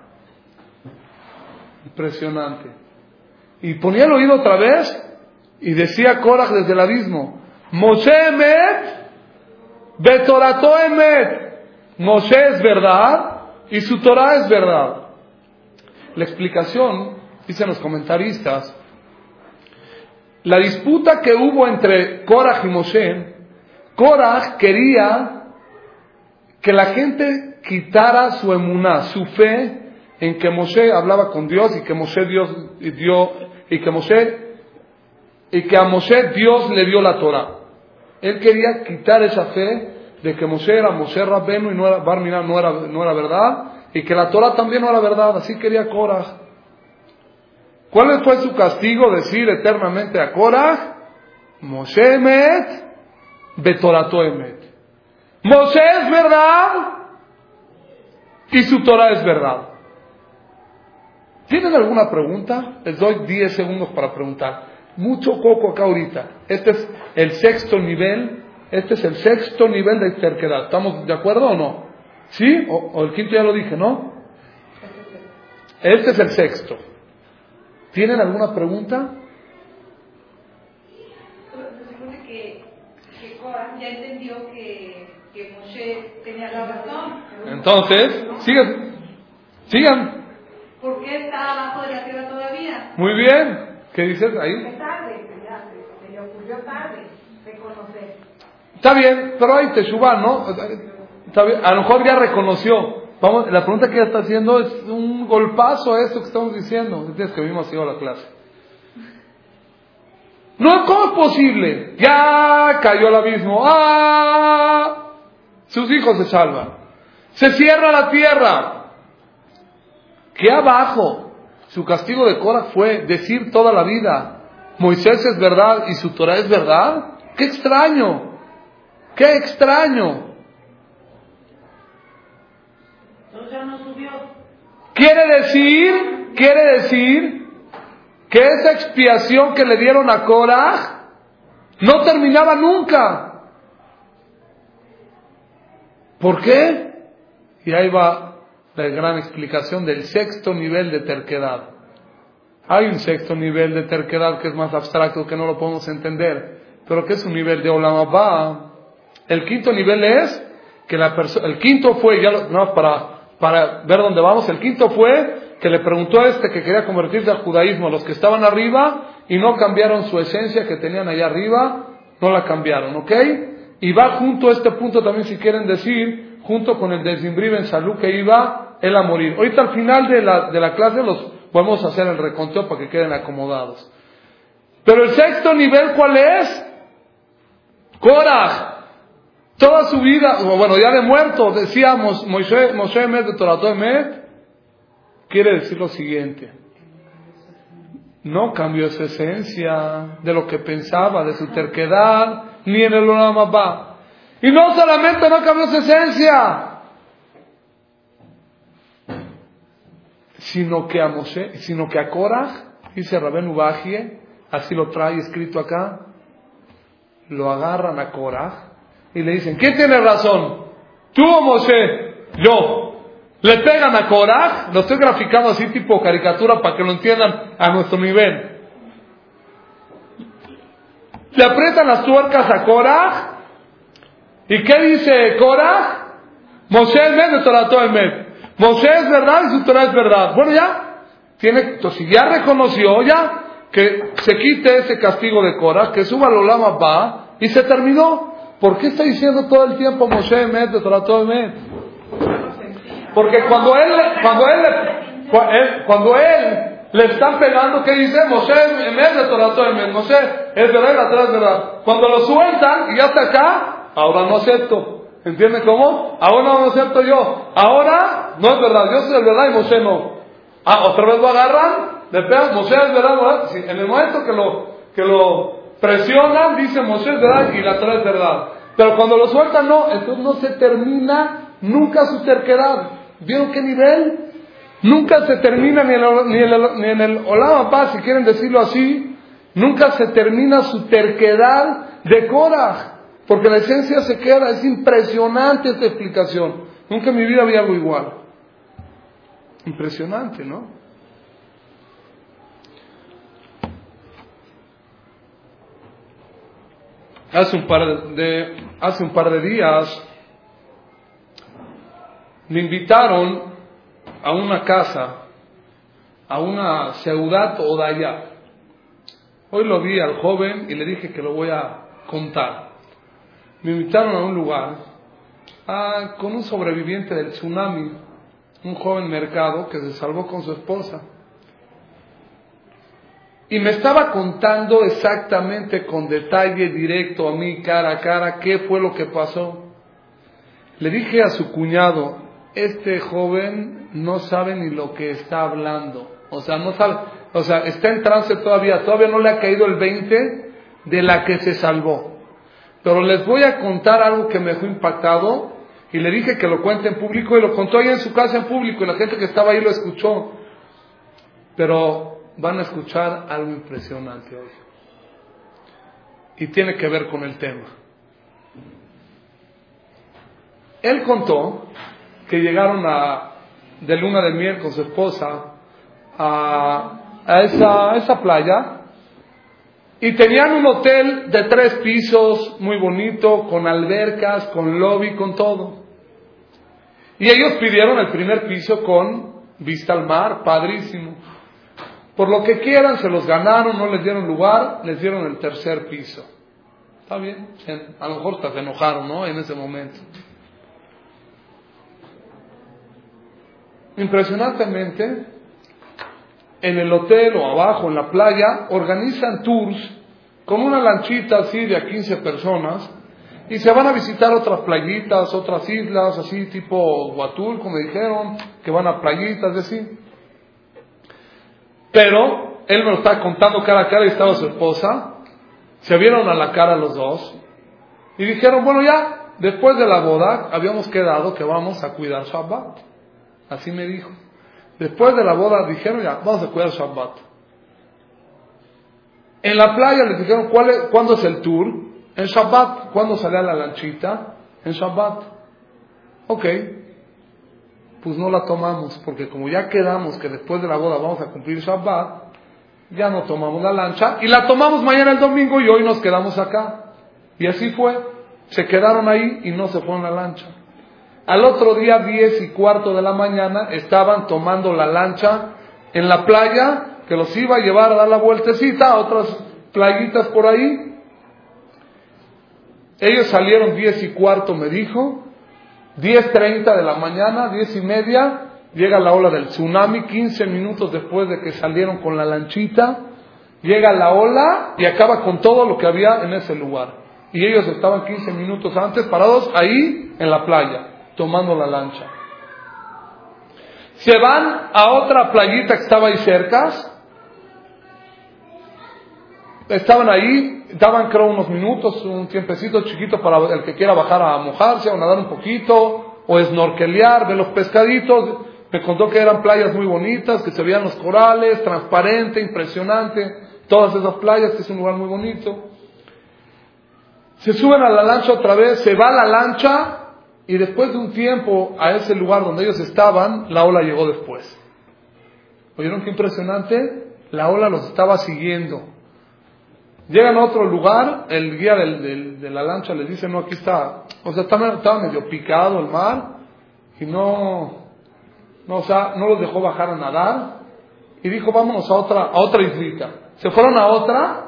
Impresionante. Y ponía el oído otra vez y decía Korach desde el abismo: Moshe Emet, Betorato Emet. Moshe es verdad y su Torah es verdad. La explicación, dicen los comentaristas, la disputa que hubo entre Korach y Moshe, Korach quería que la gente quitara su emuná, su fe en que Moshe hablaba con Dios y que Moshe Dios dio, y que Moshe y que a Moshe Dios le dio la Torah. Él quería quitar esa fe de que Moshe era Moshe Rabbenu y no era Bar Minan, no era, no era verdad, y que la Torah también no era verdad. Así quería Korach. ¿Cuál fue su castigo? Decir eternamente a Korach: Moshe Emet, Betorato Emet. Moshe es verdad y su Torah es verdad. ¿Tienen alguna pregunta? Les doy diez segundos para preguntar. Mucho coco acá ahorita. Este es el sexto nivel. Este es el sexto nivel de terquedad. ¿Estamos de acuerdo o no? ¿Sí? O, o el quinto ya lo dije, ¿no? Este es el sexto. ¿Tienen alguna pregunta? Se supone que, que Korach Korah ya entendió que, que Moshe tenía la razón. Entonces, sigan, sigan. ¿Por qué está abajo de la tierra todavía? Muy bien. ¿Qué dices ahí? Es tarde, ya, se, se le ocurrió tarde reconocer. Está bien, pero hay Teshuvah, ¿no? Está bien, a lo mejor ya reconoció. Vamos, la pregunta que ella está haciendo es un golpazo a esto que estamos diciendo. ¿Entiendes que vimos ido a la clase? No, ¿cómo es posible? Ya cayó al abismo. ¡Ah! Sus hijos se salvan. Se cierra la tierra. ¿Qué abajo? Su castigo de Korah fue decir toda la vida: Moisés es verdad y su Torah es verdad. ¡Qué extraño! ¡Qué extraño! Entonces ya no subió. Quiere decir, quiere decir que esa expiación que le dieron a Korah no terminaba nunca. ¿Por qué? Y ahí va la gran explicación del sexto nivel de terquedad. Hay un sexto nivel de terquedad que es más abstracto, que no lo podemos entender, pero que es un nivel de Olam Haba. El quinto nivel es que la persona, el quinto fue, ya lo, no, para, para ver dónde vamos, el quinto fue que le preguntó a este que quería convertirse al judaísmo, a los que estaban arriba y no cambiaron su esencia que tenían allá arriba, no la cambiaron, ¿ok? Y va junto a este punto también, si quieren decir, junto con el de Zimri Ben Salú, que iba él a morir. Ahorita al final de la, de la clase los vamos a hacer el reconteo para que queden acomodados. Pero el sexto nivel, ¿cuál es? Korah. Toda su vida, bueno, ya de muerto, decíamos, Moshe, Moshe Emet de Torato Emet, quiere decir lo siguiente: no cambió su esencia de lo que pensaba, de su terquedad, ni en el Olam Haba. Y no solamente no cambió su esencia, sino que a Moshe, sino que a Korah, dice Rabenu Bajie, así lo trae escrito acá, lo agarran a Korah y le dicen: ¿quién tiene razón? ¿Tú o Moshe? Yo. Le pegan a Korah, lo estoy graficando así tipo caricatura para que lo entiendan a nuestro nivel. Le aprietan las tuercas a Korah. ¿Y qué dice Korah? Moshe Emet de Torato Emet. Moshe es verdad y su Torah es verdad. Bueno, ya tiene, entonces ya reconoció ya que se quite ese castigo de Korah, que suba al Olam Haba y se terminó. ¿Por qué está diciendo todo el tiempo Moshe Emet de Torato Emet? Porque cuando él, cuando él, cuando él le están pegando, ¿qué dice? Moshe Emet de Torato Emet. Moshe es verdad y la Torah es verdad. Cuando lo sueltan y ya está acá, ahora no acepto. ¿Entienden cómo? Ahora no lo acepto yo. Ahora no es verdad. Yo soy el verdad y Moshe no. Ah, otra vez lo agarran, le pegan, Moshe es verdad, ¿verdad? Sí, en el momento que lo, que lo presionan, dice Moshe es verdad y la Torah es verdad. Pero cuando lo sueltan, no. Entonces no se termina nunca su terquedad. ¿Vieron qué nivel? Nunca se termina ni en el, ni en el, ni en el Olam Haba, si quieren decirlo así. Nunca se termina su terquedad de Korah. Porque la esencia se queda. Es impresionante esta explicación. Nunca en mi vida había algo igual. Impresionante, ¿no? Hace un par de, hace un par de días me invitaron a una casa, a una Seudat Odaya. Hoy lo vi al joven y le dije que lo voy a contar. Me invitaron a un lugar a, con un sobreviviente del tsunami, un joven mercado que se salvó con su esposa. Y me estaba contando exactamente, con detalle directo a mí, cara a cara, qué fue lo que pasó. Le dije a su cuñado: este joven no sabe ni lo que está hablando. O sea, no sabe, o sea, está en trance todavía, todavía no le ha caído el veinte de la que se salvó. Pero les voy a contar algo que me dejó impactado, y le dije que lo cuente en público, y lo contó ahí en su casa en público, y la gente que estaba ahí lo escuchó. Pero van a escuchar algo impresionante hoy. Y tiene que ver con el tema. Él contó que llegaron a, de luna de miel con su esposa a, a, esa, a esa playa, Y tenían un hotel de tres pisos, muy bonito, con albercas, con lobby, con todo. Y ellos pidieron el primer piso con vista al mar, padrísimo. Por lo que quieran, se los ganaron, no les dieron lugar, les dieron el tercer piso. Está bien, a lo mejor hasta se enojaron, ¿no? En ese momento. Impresionantemente, en el hotel o abajo, en la playa, organizan tours con una lanchita así de a quince personas y se van a visitar otras playitas, otras islas, así tipo Huatul, como dijeron, que van a playitas, así. Pero él me lo está contando cara a cara y estaba su esposa. Se vieron a la cara los dos y dijeron, bueno, ya, después de la boda habíamos quedado que vamos a cuidar Shabbat. Así me dijo. Después de la boda dijeron, ya, vamos a cuidar Shabbat. En la playa les dijeron, ¿cuál es, ¿cuándo es el tour? En Shabbat. ¿Cuándo sale la lanchita? En Shabbat. Ok. Pues no la tomamos, porque como ya quedamos que después de la boda vamos a cumplir Shabbat, ya no tomamos la lancha, y la tomamos mañana el domingo y hoy nos quedamos acá. Y así fue. Se quedaron ahí y no se fueron a la lancha. Al otro día, diez y cuarto de la mañana, estaban tomando la lancha en la playa, que los iba a llevar a dar la vueltecita a otras playitas por ahí. Ellos salieron diez y cuarto, me dijo. diez treinta de la mañana, diez y media, llega la ola del tsunami, quince minutos después de que salieron con la lanchita, llega la ola y acaba con todo lo que había en ese lugar. Y ellos estaban quince minutos antes parados ahí en la playa, tomando la lancha. Se van a otra playita que estaba ahí cerca, estaban ahí, daban creo unos minutos, un tiempecito chiquito para el que quiera bajar a mojarse o nadar un poquito, o snorkelear, ver los pescaditos. Me contó que eran playas muy bonitas, que se veían los corales, transparente, impresionante, todas esas playas, que es un lugar muy bonito. Se suben a la lancha otra vez, se va la lancha, y después de un tiempo a ese lugar donde ellos estaban, la ola llegó después. ¿Oyeron qué impresionante? La ola los estaba siguiendo. Llegan a otro lugar, el guía del, del, de la lancha les dice, no, aquí está, o sea, estaba, estaba medio picado el mar, y no, no, o sea, no los dejó bajar a nadar, y dijo, vámonos a otra, a otra islita. Se fueron a otra,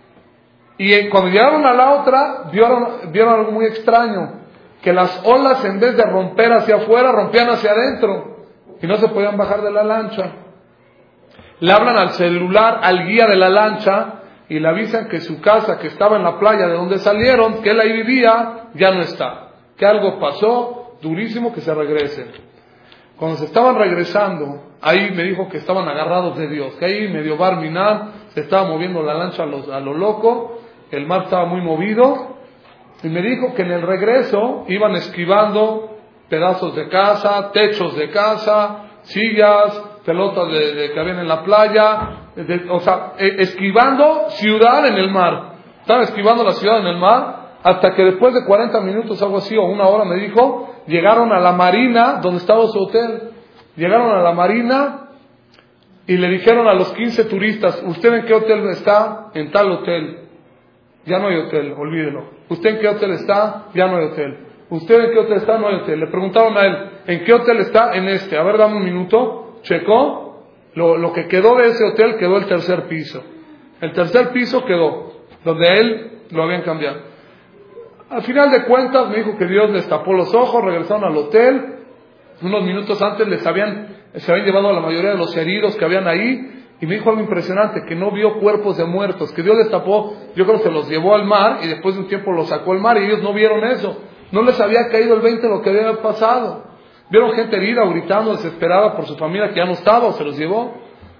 y cuando llegaron a la otra, vieron, vieron algo muy extraño, que las olas en vez de romper hacia afuera, rompían hacia adentro, y no se podían bajar de la lancha. Le hablan al celular, al guía de la lancha, y le avisan que su casa, que estaba en la playa de donde salieron, que él ahí vivía, ya no está, que algo pasó durísimo, que se regresen. Cuando se estaban regresando, ahí me dijo que estaban agarrados de Dios, que ahí medio bar minar, se estaba moviendo la lancha a lo, a lo loco, el mar estaba muy movido, y me dijo que en el regreso iban esquivando pedazos de casa, techos de casa, sillas, pelotas de, de que habían en la playa, de, o sea, eh, esquivando ciudad en el mar. Estaban esquivando la ciudad en el mar, hasta que después de cuarenta minutos, algo así, o una hora, me dijo, llegaron a la marina donde estaba su hotel. Llegaron a la marina y le dijeron a los quince turistas, ¿usted en qué hotel está? En tal hotel. Ya no hay hotel, olvídelo. ¿Usted en qué hotel está? Ya no hay hotel. ¿Usted en qué hotel está? No hay hotel. Le preguntaron a él, ¿en qué hotel está? En este. A ver, dame un minuto. Checó, lo, lo que quedó de ese hotel quedó el tercer piso. El tercer piso quedó, donde él lo habían cambiado. Al final de cuentas me dijo que Dios les tapó los ojos, regresaron al hotel. Unos minutos antes les habían, se habían llevado a la mayoría de los heridos que habían ahí. Y me dijo algo impresionante, que no vio cuerpos de muertos, que Dios les tapó, yo creo que se los llevó al mar y después de un tiempo los sacó al mar y ellos no vieron eso. No les había caído el veinte de lo que había pasado. Vieron gente herida, gritando, desesperada por su familia que ya no estaba o se los llevó.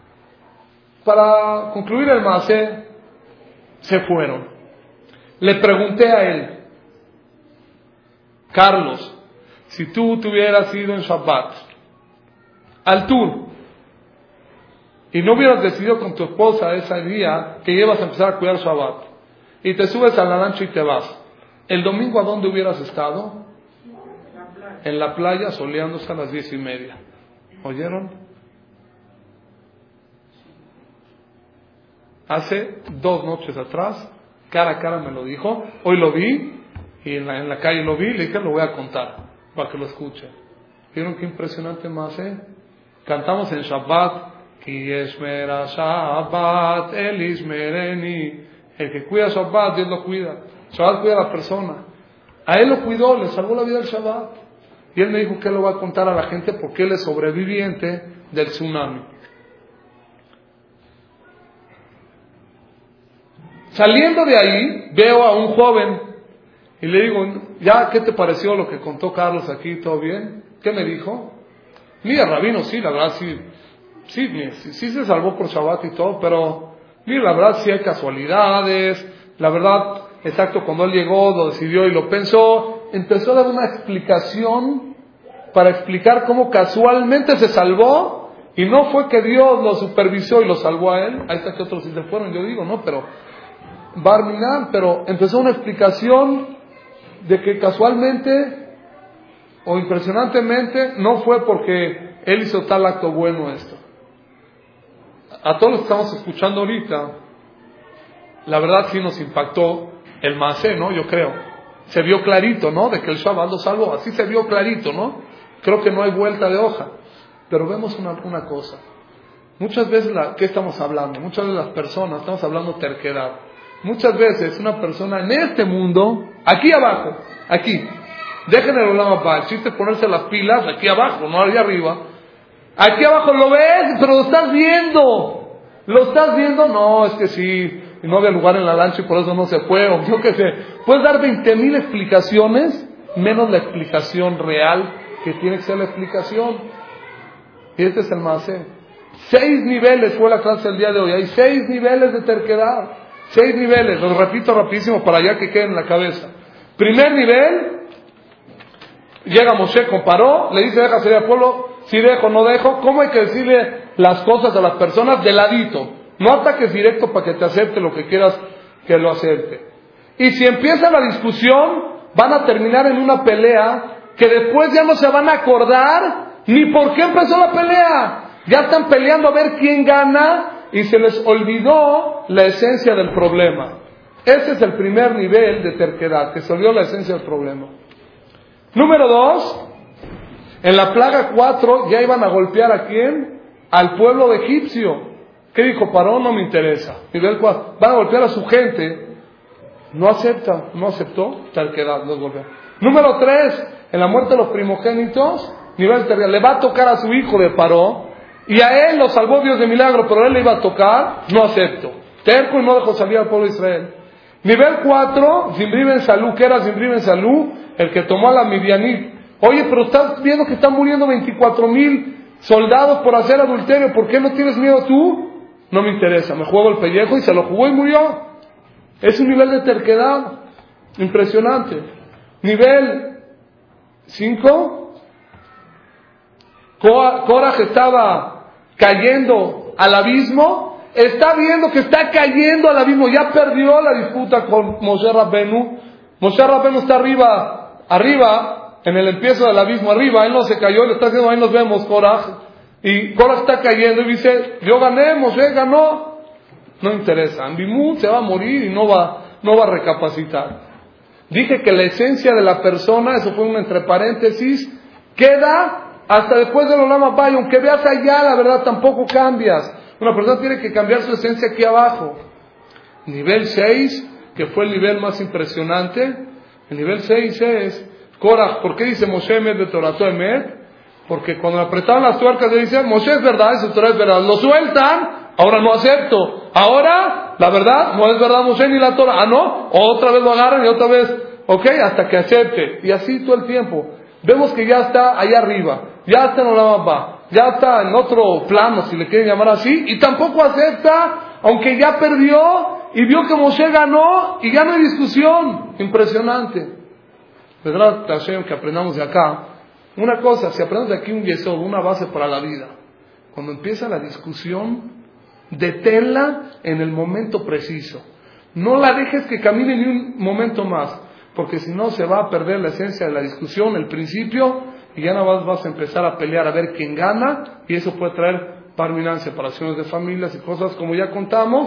Para concluir el masé, se fueron. Le pregunté a él, Carlos, si tú te hubieras ido en Shabbat al tour y no hubieras decidido con tu esposa ese día que ibas a empezar a cuidar Shabbat y te subes a la lancha y te vas, ¿el domingo a dónde hubieras estado? En la playa, soleándose a las diez y media. ¿Oyeron? hace dos noches atrás, cara a cara me lo dijo, hoy lo vi, y en la, en la calle lo vi, le dije, lo voy a contar, para que lo escuche. ¿Vieron qué impresionante más, eh? Cantamos en Shabbat, Ki Eshmera Shabbat, El Ishmereni. El que cuida Shabbat, Dios lo cuida. Shabbat cuida a la persona. A él lo cuidó, le salvó la vida el Shabbat. Y él me dijo que él lo va a contar a la gente porque él es sobreviviente del tsunami. Saliendo de ahí, veo a un joven y le digo, ya, ¿qué te pareció lo que contó Carlos aquí? ¿Todo bien? ¿Qué me dijo? Mira, rabino, sí, la verdad, sí, sí, sí, sí se salvó por Shabbat y todo, pero, mira, la verdad, sí hay casualidades, la verdad, exacto, cuando él llegó, lo decidió y lo pensó, empezó a dar una explicación para explicar cómo casualmente se salvó, y no fue que Dios lo supervisó y lo salvó a él. Ahí está que otros sí se fueron, yo digo, no, pero Barminan, pero empezó una explicación de que casualmente o impresionantemente no fue porque él hizo tal acto bueno esto. A todos los que estamos escuchando ahorita, la verdad sí nos impactó el Maasé, ¿no? Yo creo. Se vio clarito, ¿no? De que el Shabbat lo salvó. Así se vio clarito, ¿no? Creo que no hay vuelta de hoja. Pero vemos una, una cosa. Muchas veces, la, ¿qué estamos hablando? Muchas veces las personas, estamos hablando terquedad. Muchas veces una persona en este mundo, aquí abajo, aquí, dejen el Olam Haba, el chiste es ponerse las pilas aquí abajo, no allá arriba. Aquí abajo lo ves, pero lo estás viendo. ¿Lo estás viendo? No, es que sí, no había lugar en la lancha y por eso no se fue, o yo qué sé. Puedes dar veinte mil explicaciones, menos la explicación real, que tiene que ser la explicación. Y este es el Maasé. Seis niveles fue la clase del día de hoy. Hay seis niveles de terquedad. Seis niveles, los repito rapidísimo para ya que queden en la cabeza. Primer nivel, llega Moshe, comparó, le dice, deja salir al pueblo, si dejo, no dejo. ¿Cómo hay que decirle las cosas a las personas? De ladito. No ataques directo para que te acepte lo que quieras que lo acepte. Y si empieza la discusión, van a terminar en una pelea que después ya no se van a acordar ni por qué empezó la pelea. Ya están peleando a ver quién gana y se les olvidó la esencia del problema. Ese es el primer nivel de terquedad, que se olvidó la esencia del problema. Número dos, en la plaga cuatro ya iban a golpear ¿a quién? Al pueblo de egipcio. ¿Qué dijo Paró? No me interesa. Nivel cuatro, van a golpear a su gente. No acepta, no aceptó, terquedad, los golpea. Número tres, en la muerte de los primogénitos, nivel terquedad, le va a tocar a su hijo de Paró. Y a él lo salvó Dios de milagro, pero a él le iba a tocar, no acepto. Terco y no dejó salir al pueblo de Israel. Nivel cuatro, Zimri ben Salú, que era Zimri ben Salú, el que tomó a la Midianit. Oye, pero estás viendo que están muriendo veinticuatro mil soldados por hacer adulterio, ¿por qué no tienes miedo tú? No me interesa, me juego el pellejo y se lo jugó y murió. Es un nivel de terquedad impresionante. Nivel cinco, Korah estaba cayendo al abismo, está viendo que está cayendo al abismo, ya perdió la disputa con Moshe Rabbenu. Moshe Rabbenu está arriba, arriba, en el empiezo del abismo, arriba, él no se cayó, le está diciendo, ahí nos vemos, Korah. Y Korah está cayendo y dice, yo gané, Moshe ganó. No interesa, Ambimú se va a morir y no va, no va a recapacitar. Dije que la esencia de la persona, eso fue un entre paréntesis, queda hasta después del Olam Haba, y aunque veas allá, la verdad tampoco cambias. Una persona tiene que cambiar su esencia aquí abajo. Nivel seis, que fue el nivel más impresionante, el nivel seis es Korah. ¿Por qué dice Moshe Emet de Torato Emet? Porque cuando le apretaban las tuercas le dicen, Moshe es verdad, eso Torah es verdad. Lo sueltan, ahora no acepto. Ahora, la verdad, no es verdad Moshe ni la Torah. Ah, no, otra vez lo agarran y otra vez, ok, hasta que acepte. Y así todo el tiempo. Vemos que ya está allá arriba, ya está en Olam Haba, ya está en otro plano, si le quieren llamar así, y tampoco acepta, aunque ya perdió, y vio que Moshe ganó, y ya no hay discusión. Impresionante. ¿Verdad, Hashem, que aprendamos de acá? Una cosa, si aprendemos de aquí un yesod, una base para la vida, cuando empieza la discusión, deténla en el momento preciso. No la dejes que camine ni un momento más, porque si no se va a perder la esencia de la discusión, el principio, y ya nada más vas a empezar a pelear a ver quién gana, y eso puede traer parminancia, separaciones de familias y cosas como ya contamos,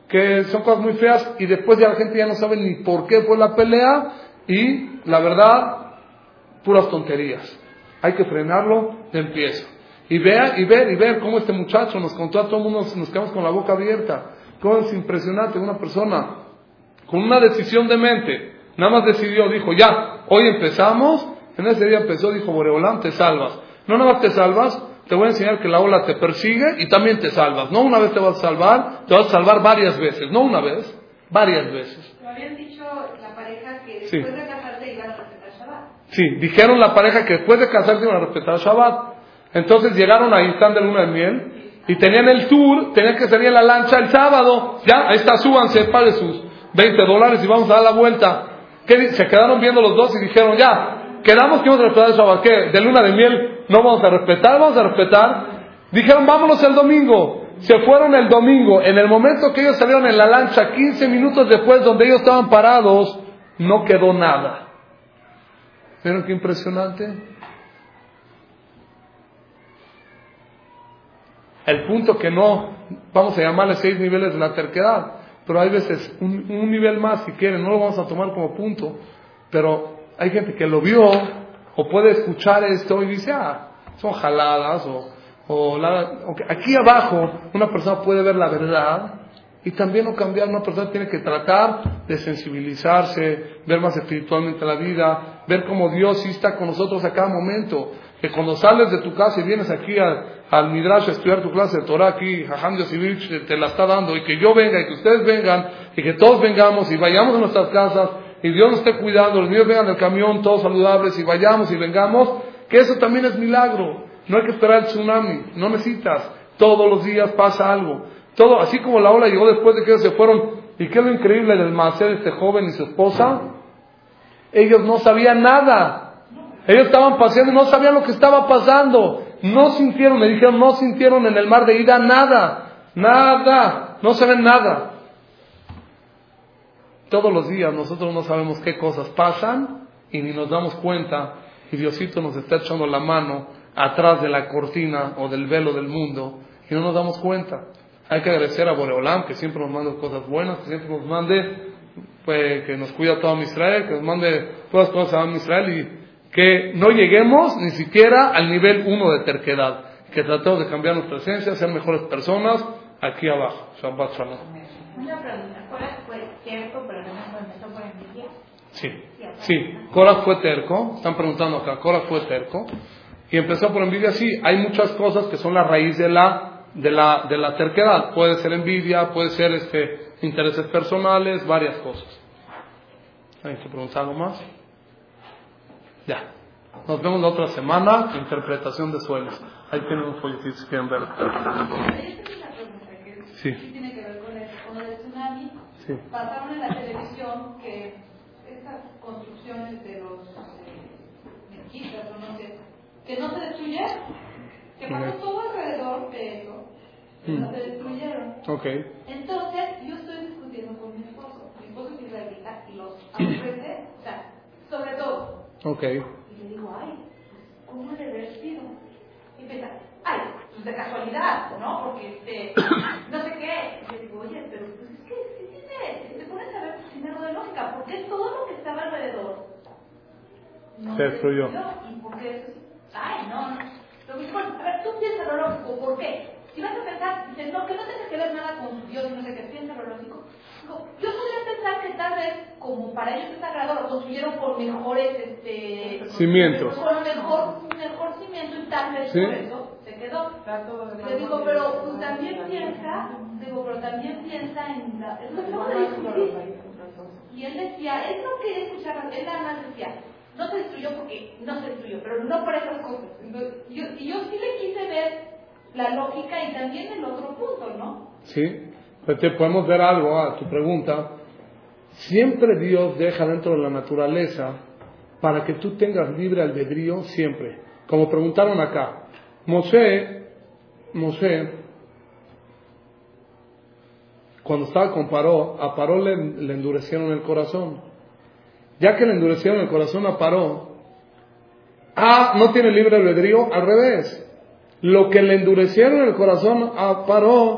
que son cosas muy feas y después ya la gente ya no sabe ni por qué fue la pelea y la verdad, puras tonterías. Hay que frenarlo de empiezo. Y ver, y ver, y ver cómo este muchacho nos contó a todo el mundo, nos, nos quedamos con la boca abierta. Cómo es impresionante una persona con una decisión de mente. Nada más decidió, dijo, ya, hoy empezamos. En ese día empezó, dijo, Boreolam, te salvas. No nada más te salvas, te voy a enseñar que la ola te persigue y también te salvas. No una vez te vas a salvar, te vas a salvar varias veces. No una vez, varias veces. Lo habían dicho la pareja que después Sí. de casarse iban a respetar Shabbat. Sí, dijeron la pareja que después de casarse iban a respetar Shabbat. Entonces llegaron ahí, están de luna de miel, y tenían el tour, tenían que salir en la lancha el sábado. Ya, ahí está, súbanse, pague sus veinte dólares y vamos a dar la vuelta. ¿Qué? Se quedaron viendo los dos y dijeron, ya, quedamos que vamos a respetar el Shabbat. ¿Qué? ¿De luna de miel no vamos a respetar? Vamos a respetar. Dijeron, vámonos el domingo. Se fueron el domingo. En el momento que ellos salieron en la lancha, quince minutos después, donde ellos estaban parados, no quedó nada. ¿Vieron qué impresionante? El punto que no, vamos a llamarle seis niveles de la terquedad, pero hay veces un, un nivel más, si quieren, no lo vamos a tomar como punto, pero hay gente que lo vio, o puede escuchar esto y dice, ah, son jaladas, o, o la, okay. Aquí abajo una persona puede ver la verdad, y también no cambiar. Una persona tiene que tratar de sensibilizarse, ver más espiritualmente la vida, ver cómo Dios sí está con nosotros a cada momento. Que cuando sales de tu casa y vienes aquí a, al Midrash a estudiar tu clase de Torah, aquí Jajam Yosivich te la está dando, y que yo venga y que ustedes vengan y que todos vengamos y vayamos a nuestras casas y Dios nos esté cuidando, los niños vengan del camión todos saludables y vayamos y vengamos, que eso también es milagro. No hay que esperar el tsunami, no necesitas, todos los días pasa algo. Todo, así como la ola llegó después de que ellos se fueron. ¿Y qué es lo increíble del Maaser de este joven y su esposa? Ellos no sabían nada. Ellos estaban paseando y no sabían lo que estaba pasando. No sintieron, me dijeron, no sintieron en el mar de ida nada. Nada. No saben nada. Todos los días nosotros no sabemos qué cosas pasan y ni nos damos cuenta. Y Diosito nos está echando la mano atrás de la cortina o del velo del mundo y no nos damos cuenta. Hay que agradecer a Boreolam, que siempre nos mande cosas buenas, que siempre nos mande, pues, que nos cuida todo Israel, que nos mande todas las cosas a Israel y que no lleguemos ni siquiera al nivel uno de terquedad. Que tratemos de cambiar nuestra esencia, ser mejores personas aquí abajo. Shabbat Shalom. Una pregunta, ¿Korah fue terco, pero no empezó por envidia? Sí, sí, Korah fue terco, están preguntando acá, Korah fue terco, y empezó por envidia. Sí, hay muchas cosas que son la raíz de la de la de la terquedad. Puede ser envidia, puede ser este intereses personales, varias cosas. ¿Hay que preguntar algo más? Ya. Nos vemos la otra semana, interpretación de sueños. Ahí tienen un folletito si quieren verlo. Yo tengo una pregunta que Sí. sí tiene que ver con el, con el tsunami. Sí. Pasaron en la televisión que estas construcciones de los eh, mezquitas o no sé, que no se destruyeron, que pasó Ok. todo alrededor de eso, que Mm. no se destruyeron. Ok. Entonces, yo estoy discutiendo con mi esposo. Mi esposo es israelita y los aborrece, o sea, sobre todo. Ok. Y le digo, ay, pues, ¿cómo le haber sido? Y piensa, ay, pues de casualidad, ¿no? Porque, este, no sé qué. Y le digo, oye, pero pues es que sí tiene, si te pones a ver, pues tiene algo de lógica, porque todo lo que estaba alrededor no Se destruyó. Y porque eso, ay, no, no. Pero pues, bueno, a ver, tú piensas lo lógico, ¿por qué? Si vas a pensar, dices, no, que no tenga que ver nada con Dios, no sé qué, piensa lo lógico. Digo, yo podría pensar que tal vez, como para ellos es sagrado, lo construyeron con mejores, este... Cimientos. Con mejor, mejor cimiento y tal vez Sí. por eso se quedó. Le digo, pero pues, también piensa, digo, pero también piensa en la... Es lo que acabo de discutir. Y él decía, él no quería escuchar, él nada más decía, no se destruyó porque no se destruyó, pero no por esas cosas. Entonces, yo, y yo sí le quise ver la lógica y también el otro punto, ¿no? Sí. Pues te podemos ver algo a tu pregunta. Siempre Dios deja dentro de la naturaleza para que tú tengas libre albedrío siempre. Como preguntaron acá, Moshe, Moshe, cuando estaba con Paró, a Paró le, le endurecieron el corazón. Ya que le endurecieron el corazón a Paró, ah, no tiene libre albedrío, al revés. Lo que le endurecieron el corazón a Paró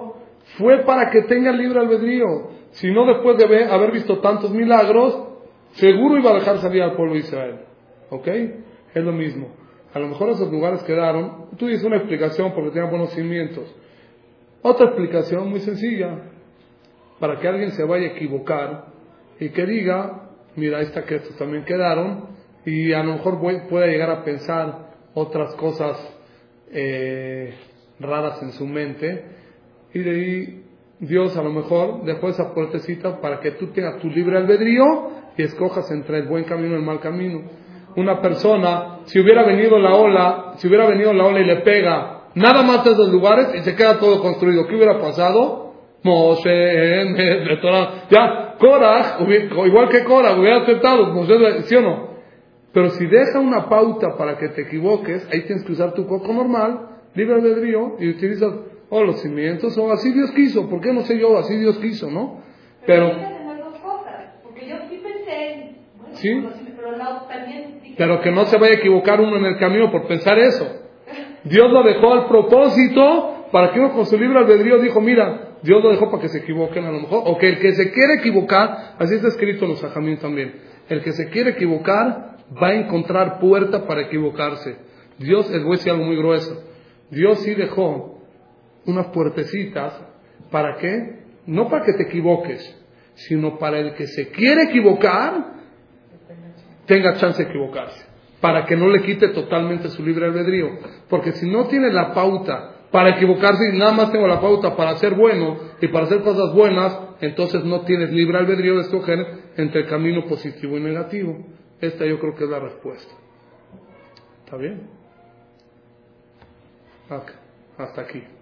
fue para que tenga libre albedrío. Si no, después de ver, haber visto tantos milagros, seguro iba a dejar salir al pueblo de Israel. ¿Ok? Es lo mismo. A lo mejor esos lugares quedaron, tú dices una explicación porque tenían buenos cimientos. Otra explicación muy sencilla, para que alguien se vaya a equivocar y que diga, mira, esta que estos también quedaron, y a lo mejor pueda llegar a pensar otras cosas eh, raras en su mente, y de ahí Dios a lo mejor dejó esa puertecita para que tú tengas tu libre albedrío y escojas entre el buen camino y el mal camino. Una persona, si hubiera venido la ola, si hubiera venido la ola y le pega nada más a esos lugares y se queda todo construido, ¿qué hubiera pasado? Moshe, ya, Korah, igual que Korah, hubiera aceptado, Moshe, ¿sí o no? Pero si deja una pauta para que te equivoques, ahí tienes que usar tu coco normal, libre albedrío, y utilizas o los cimientos, o así Dios quiso. ¿Por qué no sé yo? Así Dios quiso, ¿no? Pero, porque yo sí pensé en, bueno, ¿sí? Pero, no, también dije, pero que no se vaya a equivocar uno en el camino por pensar eso. Dios lo dejó al propósito para que uno con su libre albedrío dijo, mira, Dios lo dejó para que se equivoquen a lo mejor, o que el que se quiere equivocar, así está escrito en los Sajamín también, el que se quiere equivocar va a encontrar puerta para equivocarse. Dios, les voy a decir algo muy grueso, Dios sí dejó unas puertecitas, ¿para qué? No para que te equivoques, sino para el que se quiere equivocar, tenga chance de equivocarse, para que no le quite totalmente su libre albedrío, porque si no tiene la pauta para equivocarse y nada más tengo la pauta para ser bueno y para hacer cosas buenas, entonces no tienes libre albedrío de escoger entre el camino positivo y negativo. Esta yo creo que es la respuesta. ¿Está bien? Okay. Hasta aquí.